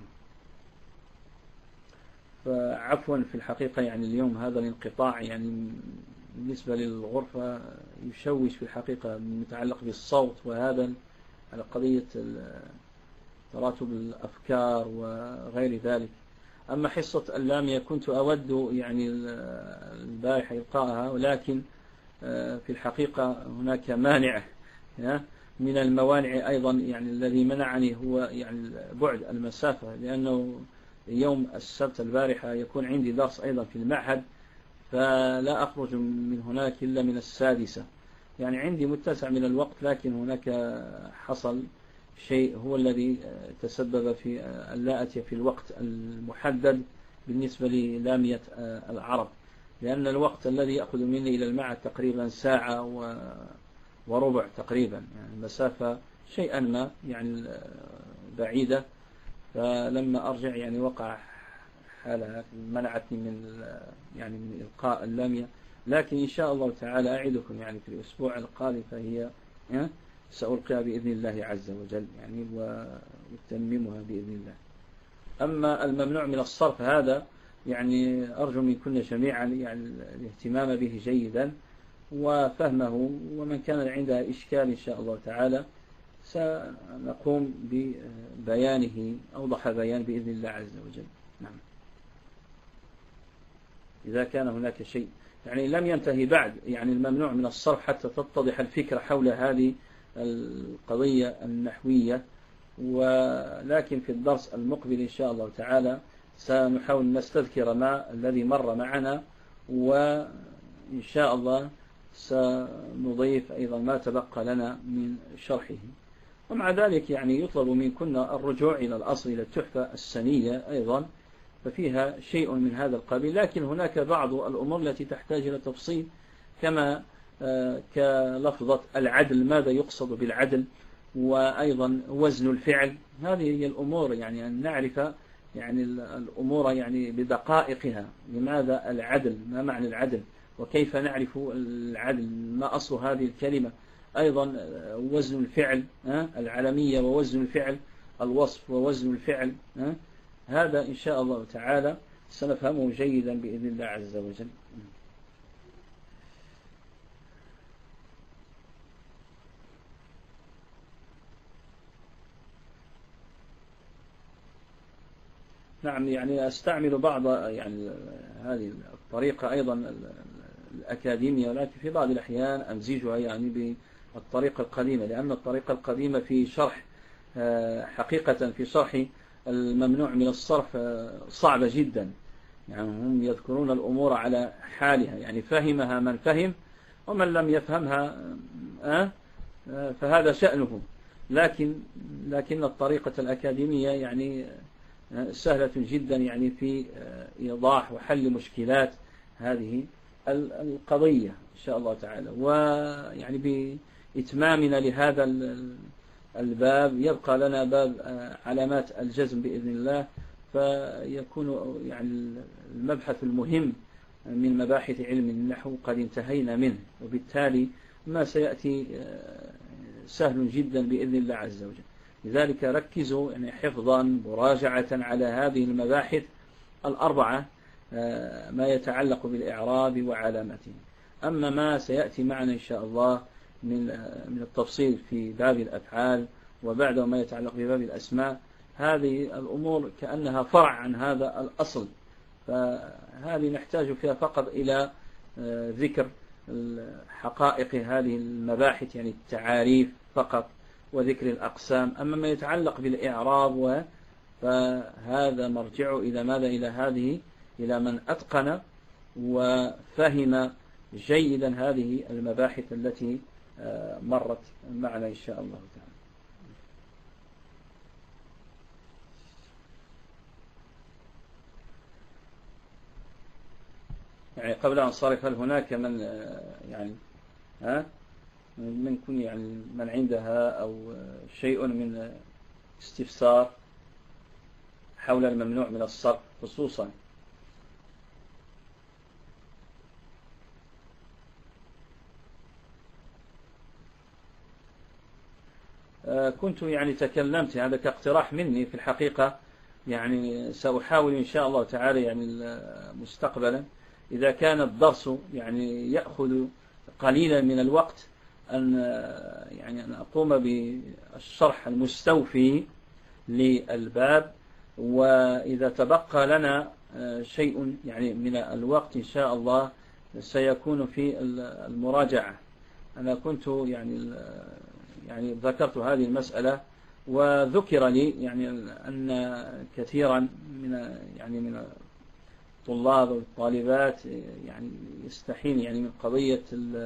فعفوا في الحقيقة يعني اليوم هذا الانقطاع يعني بالنسبة للغرفة يشوش في الحقيقة متعلق بالصوت، وهذا على قضية تراتب الأفكار وغير ذلك. أما حصة اللامية كنت أود يعني البارحة إلقاءها، ولكن في الحقيقة هناك مانع من الموانع أيضا يعني الذي منعني هو يعني بعد المسافة، لأنه يوم السبت البارحة يكون عندي درس أيضا في المعهد، فلا أخرج من هناك إلا من 6:00. يعني عندي متسع من الوقت، لكن هناك حصل شيء هو الذي تسبب في أن لا أتي في الوقت المحدد بالنسبة للامية العرب، لأن الوقت الذي يأخذ مني إلى المعهد تقريبا 1:15 تقريبا، يعني مسافة شيئا ما يعني بعيدة. فلما أرجع يعني وقع حالة منعتني من يعني من إلقاء اللامية، لكن إن شاء الله تعالى أعدكم يعني في الأسبوع القادم فهي سألقيها بإذن الله عز وجل يعني وتتممها بإذن الله. أما الممنوع من الصرف هذا يعني أرجو منكم جميعا يعني الاهتمام به جيدا وفهمه، ومن كان عندها إشكال إن شاء الله تعالى سنقوم ببيانه أوضح بيان بإذن الله عز وجل. نعم. إذا كان هناك شيء يعني لم ينتهي بعد يعني الممنوع من الصرف حتى تتضح الفكرة حول هذه القضية النحوية، ولكن في الدرس المقبل إن شاء الله تعالى سنحاول نستذكر ما الذي مر معنا، وإن شاء الله سنضيف أيضا ما تبقى لنا من شرحه. ومع ذلك يعني يطلب منكم الرجوع إلى الأصل، إلى التحفة السنية أيضا، ففيها شيء من هذا القبيل، لكن هناك بعض الأمور التي تحتاج إلى تفصيل، كما كلفظة العدل، ماذا يقصد بالعدل، وأيضا وزن الفعل. هذه هي الأمور يعني أن نعرف يعني الأمور يعني بدقائقها، لماذا العدل، ما معنى العدل، وكيف نعرف العدل، ما أصل هذه الكلمة. أيضا وزن الفعل، العلمية ووزن الفعل، الوصف ووزن الفعل، هذا إن شاء الله تعالى سنفهمه جيدا بإذن الله عز وجل. نعم، يعني أستعمل بعض يعني هذه الطريقة أيضا الأكاديمية، ولكن في بعض الأحيان أمزجها يعني بالطريقة القديمة، لأن الطريقة القديمة في شرح حقيقة في شرح الممنوع من الصرف صعبة جدا. يعني هم يذكرون الأمور على حالها، يعني فهمها من فهم، ومن لم يفهمها فهذا شأنه. لكن الطريقة الأكاديمية يعني سهلة جدا يعني في إيضاح وحل مشكلات هذه القضية إن شاء الله تعالى. ويعني بإتمامنا لهذا الباب يبقى لنا باب علامات الجزم بإذن الله، فيكون يعني المبحث المهم من مباحث علم النحو قد انتهينا منه، وبالتالي ما سيأتي سهل جدا بإذن الله عز وجل. لذلك ركزوا يعني حفظا مراجعة على هذه المباحث الأربعة، ما يتعلق بالإعراب وعلامته. أما ما سيأتي معنا إن شاء الله من التفصيل في باب الأفعال وبعد ما يتعلق بباب الأسماء، هذه الأمور كأنها فرع عن هذا الأصل، فهذه نحتاج فيها فقط إلى ذكر حقائق هذه المباحث، يعني التعاريف فقط وذكر الأقسام. أما ما يتعلق بالإعراب فهذا مرجع إلى ماذا؟ إلى من أتقن وفهم جيدا هذه المباحث التي مرت معنا إن شاء الله تعالى. يعني قبل أن نصرف، هل هناك من يعني منكم يعني من عندها أو شيء من استفسار حول الممنوع من الصرف خصوصا؟ كنت يعني تكلمت، هذا كاقتراح مني في الحقيقة، يعني سأحاول إن شاء الله تعالى يعني مستقبلا إذا كان الدرس يعني يأخذ قليلا من الوقت أن أقوم بالشرح المستوفي للباب، وإذا تبقى لنا شيء يعني من الوقت إن شاء الله سيكون في المراجعة. أنا كنت يعني ذكرت هذه المسألة، وذكر لي يعني أن كثيرا من الطلاب والطالبات يعني يستحين يعني من قضية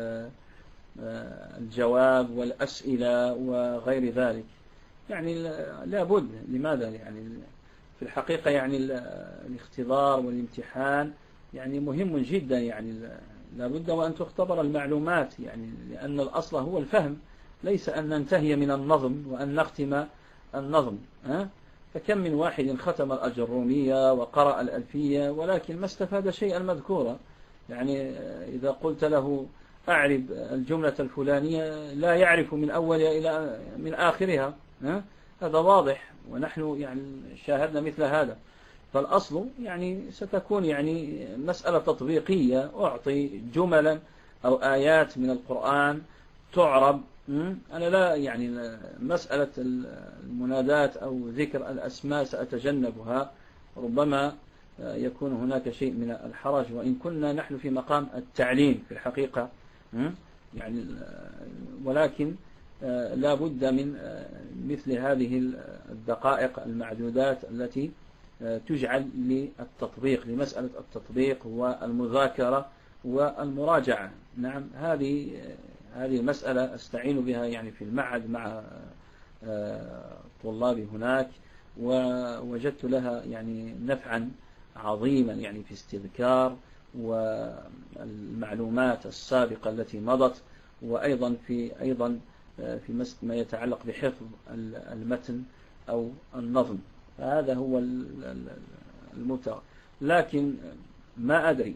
الجواب والأسئلة وغير ذلك. يعني لابد، لماذا؟ يعني في الحقيقة يعني الاختبار والامتحان يعني مهم جدا، يعني لابد وأن تختبر المعلومات، يعني لأن الأصل هو الفهم، ليس أن ننتهي من النظم وأن نختم النظم. فكم من واحد ختم الأجرومية وقرأ الألفية ولكن ما استفاد شيئا مذكورا. يعني إذا قلت له أعرب الجملة الفلانية لا يعرف من أولها إلى من آخرها، هذا واضح، ونحن يعني شاهدنا مثل هذا. فالأصل يعني ستكون يعني مسألة تطبيقية، أعطي جملا أو آيات من القرآن تعرب. أنا لا يعني مسألة المنادات أو ذكر الأسماء سأتجنبها، ربما يكون هناك شيء من الحرج، وإن كنا نحن في مقام التعليم في الحقيقة يعني، ولكن لا بد من مثل هذه الدقائق المعدودات التي تجعل للتطبيق، لمسألة التطبيق والمذاكرة والمراجعة. نعم، هذه المسألة أستعين بها يعني في المعهد مع طلابي هناك، ووجدت لها يعني نفعا عظيما يعني في استذكار والمعلومات السابقة التي مضت، وأيضا في ما يتعلق بحفظ المتن أو النظم. هذا هو المتعة. لكن ما أدري،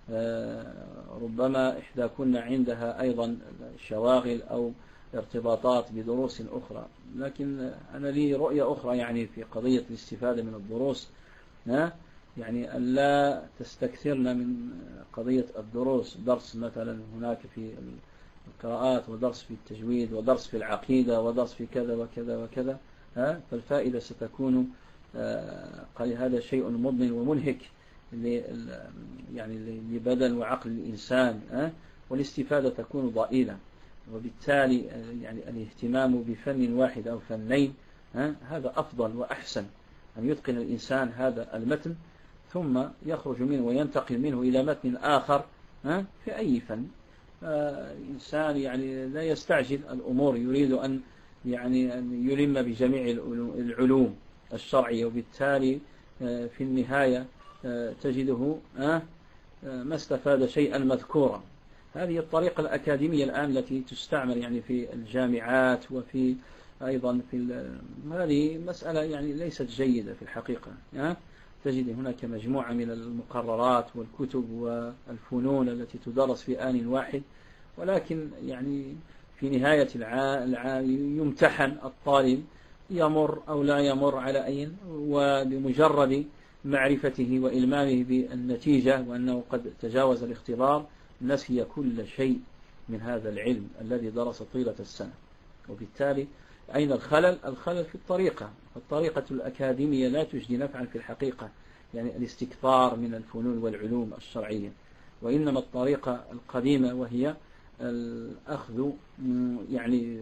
ربما إحدى عندها أيضا شواغل أو ارتباطات بدروس أخرى، لكن أنا لي رؤية أخرى يعني في قضية الاستفادة من الدروس، يعني أن لا تستكثرن من قضية الدروس، درس مثلا هناك في القراءات، ودرس في التجويد، ودرس في العقيدة، ودرس في كذا وكذا وكذا، فالفائدة ستكون هذا شيء مضن ومنهك يعني لبدن وعقل الإنسان، والاستفادة تكون ضئيلة. وبالتالي يعني الاهتمام بفن واحد أو فنين هذا أفضل وأحسن، أن يتقن الإنسان هذا المتن ثم يخرج منه وينتقل منه إلى متن آخر في أي فن، إنسان يعني لا يستعجل الأمور، يريد أن يعني أن يلم بجميع العلوم الشرعية، وبالتالي في النهاية تجده ما استفاد شيئا مذكورا. هذه الطريقة الأكاديمية الآن التي تستعمل يعني في الجامعات وفي أيضا في هذه مسألة يعني ليست جيدة في الحقيقة. تجد هناك مجموعة من المقررات والكتب والفنون التي تدرس في آن واحد، ولكن يعني في نهاية العام يمتحن الطالب، يمر أو لا يمر على أين، وبمجرد معرفته وإلمامه بالنتيجة وأنه قد تجاوز الاختبار نسي كل شيء من هذا العلم الذي درس طيلة السنة. وبالتالي أين الخلل؟ الخلل في الطريقة الأكاديمية لا تجدي نفعا في الحقيقة، يعني الاستكثار من الفنون والعلوم الشرعية، وإنما الطريقة القديمة وهي الأخذ يعني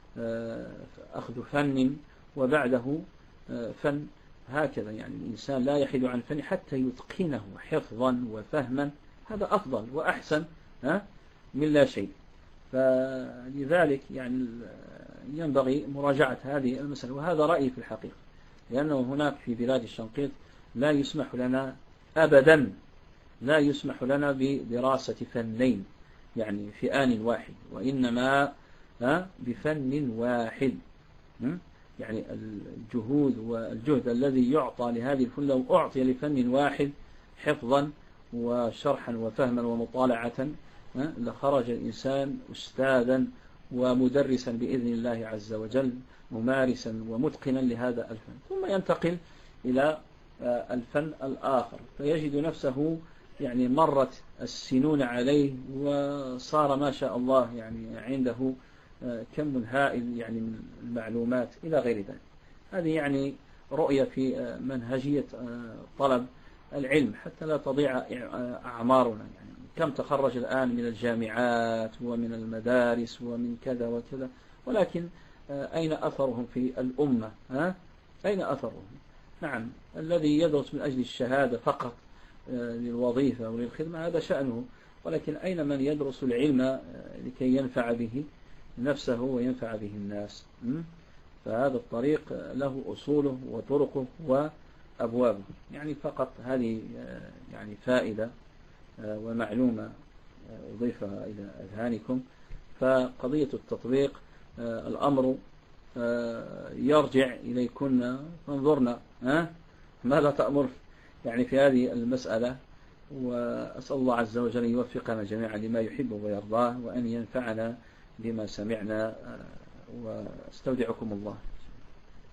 أخذ فن وبعده فن، هكذا يعني الإنسان لا يحيد عن فن حتى يتقنه حفظا وفهما، هذا أفضل وأحسن من لا شيء. فلذلك يعني ينبغي مراجعة هذه المسألة، وهذا رأيي في الحقيقة، لأنه هناك في بلاد الشنقيط لا يسمح لنا أبدا، لا يسمح لنا بدراسة فنين يعني في آن واحد، وإنما بفن واحد. يعني الجهود والجهد الذي يعطى لهذه الفن لو أعطي لفن واحد حفظا وشرحا وفهما ومطالعة لخرج الإنسان أستاذا ومدرسا بإذن الله عز وجل، ممارسا ومتقنا لهذا الفن، ثم ينتقل إلى الفن الآخر فيجد نفسه يعني مرت السنون عليه وصار ما شاء الله يعني عنده كم هائل يعني من المعلومات إلى غير ذلك. هذه يعني رؤية في منهجية طلب العلم حتى لا تضيع أعمارنا. يعني كم تخرج الآن من الجامعات ومن المدارس ومن كذا وكذا، ولكن أين أثرهم في الأمة؟ أين أثرهم؟ نعم، الذي يدرس من أجل الشهادة فقط للوظيفة وللخدمة هذا شأنه، ولكن أين من يدرس العلم لكي ينفع به نفسه وينفع به الناس؟ فهذا الطريق له أصوله وطرقه وأبوابه. يعني فقط هذه يعني فائدة ومعلومة أضيفها إلى أذهانكم. فقضية التطبيق الأمر يرجع إليكن، فانظرنا ماذا تأمر يعني في هذه المسألة، وأسأل الله عز وجل أن يوفقنا جميعا لما يحب ويرضاه، وأن ينفعنا بما سمعنا، واستودعكم الله.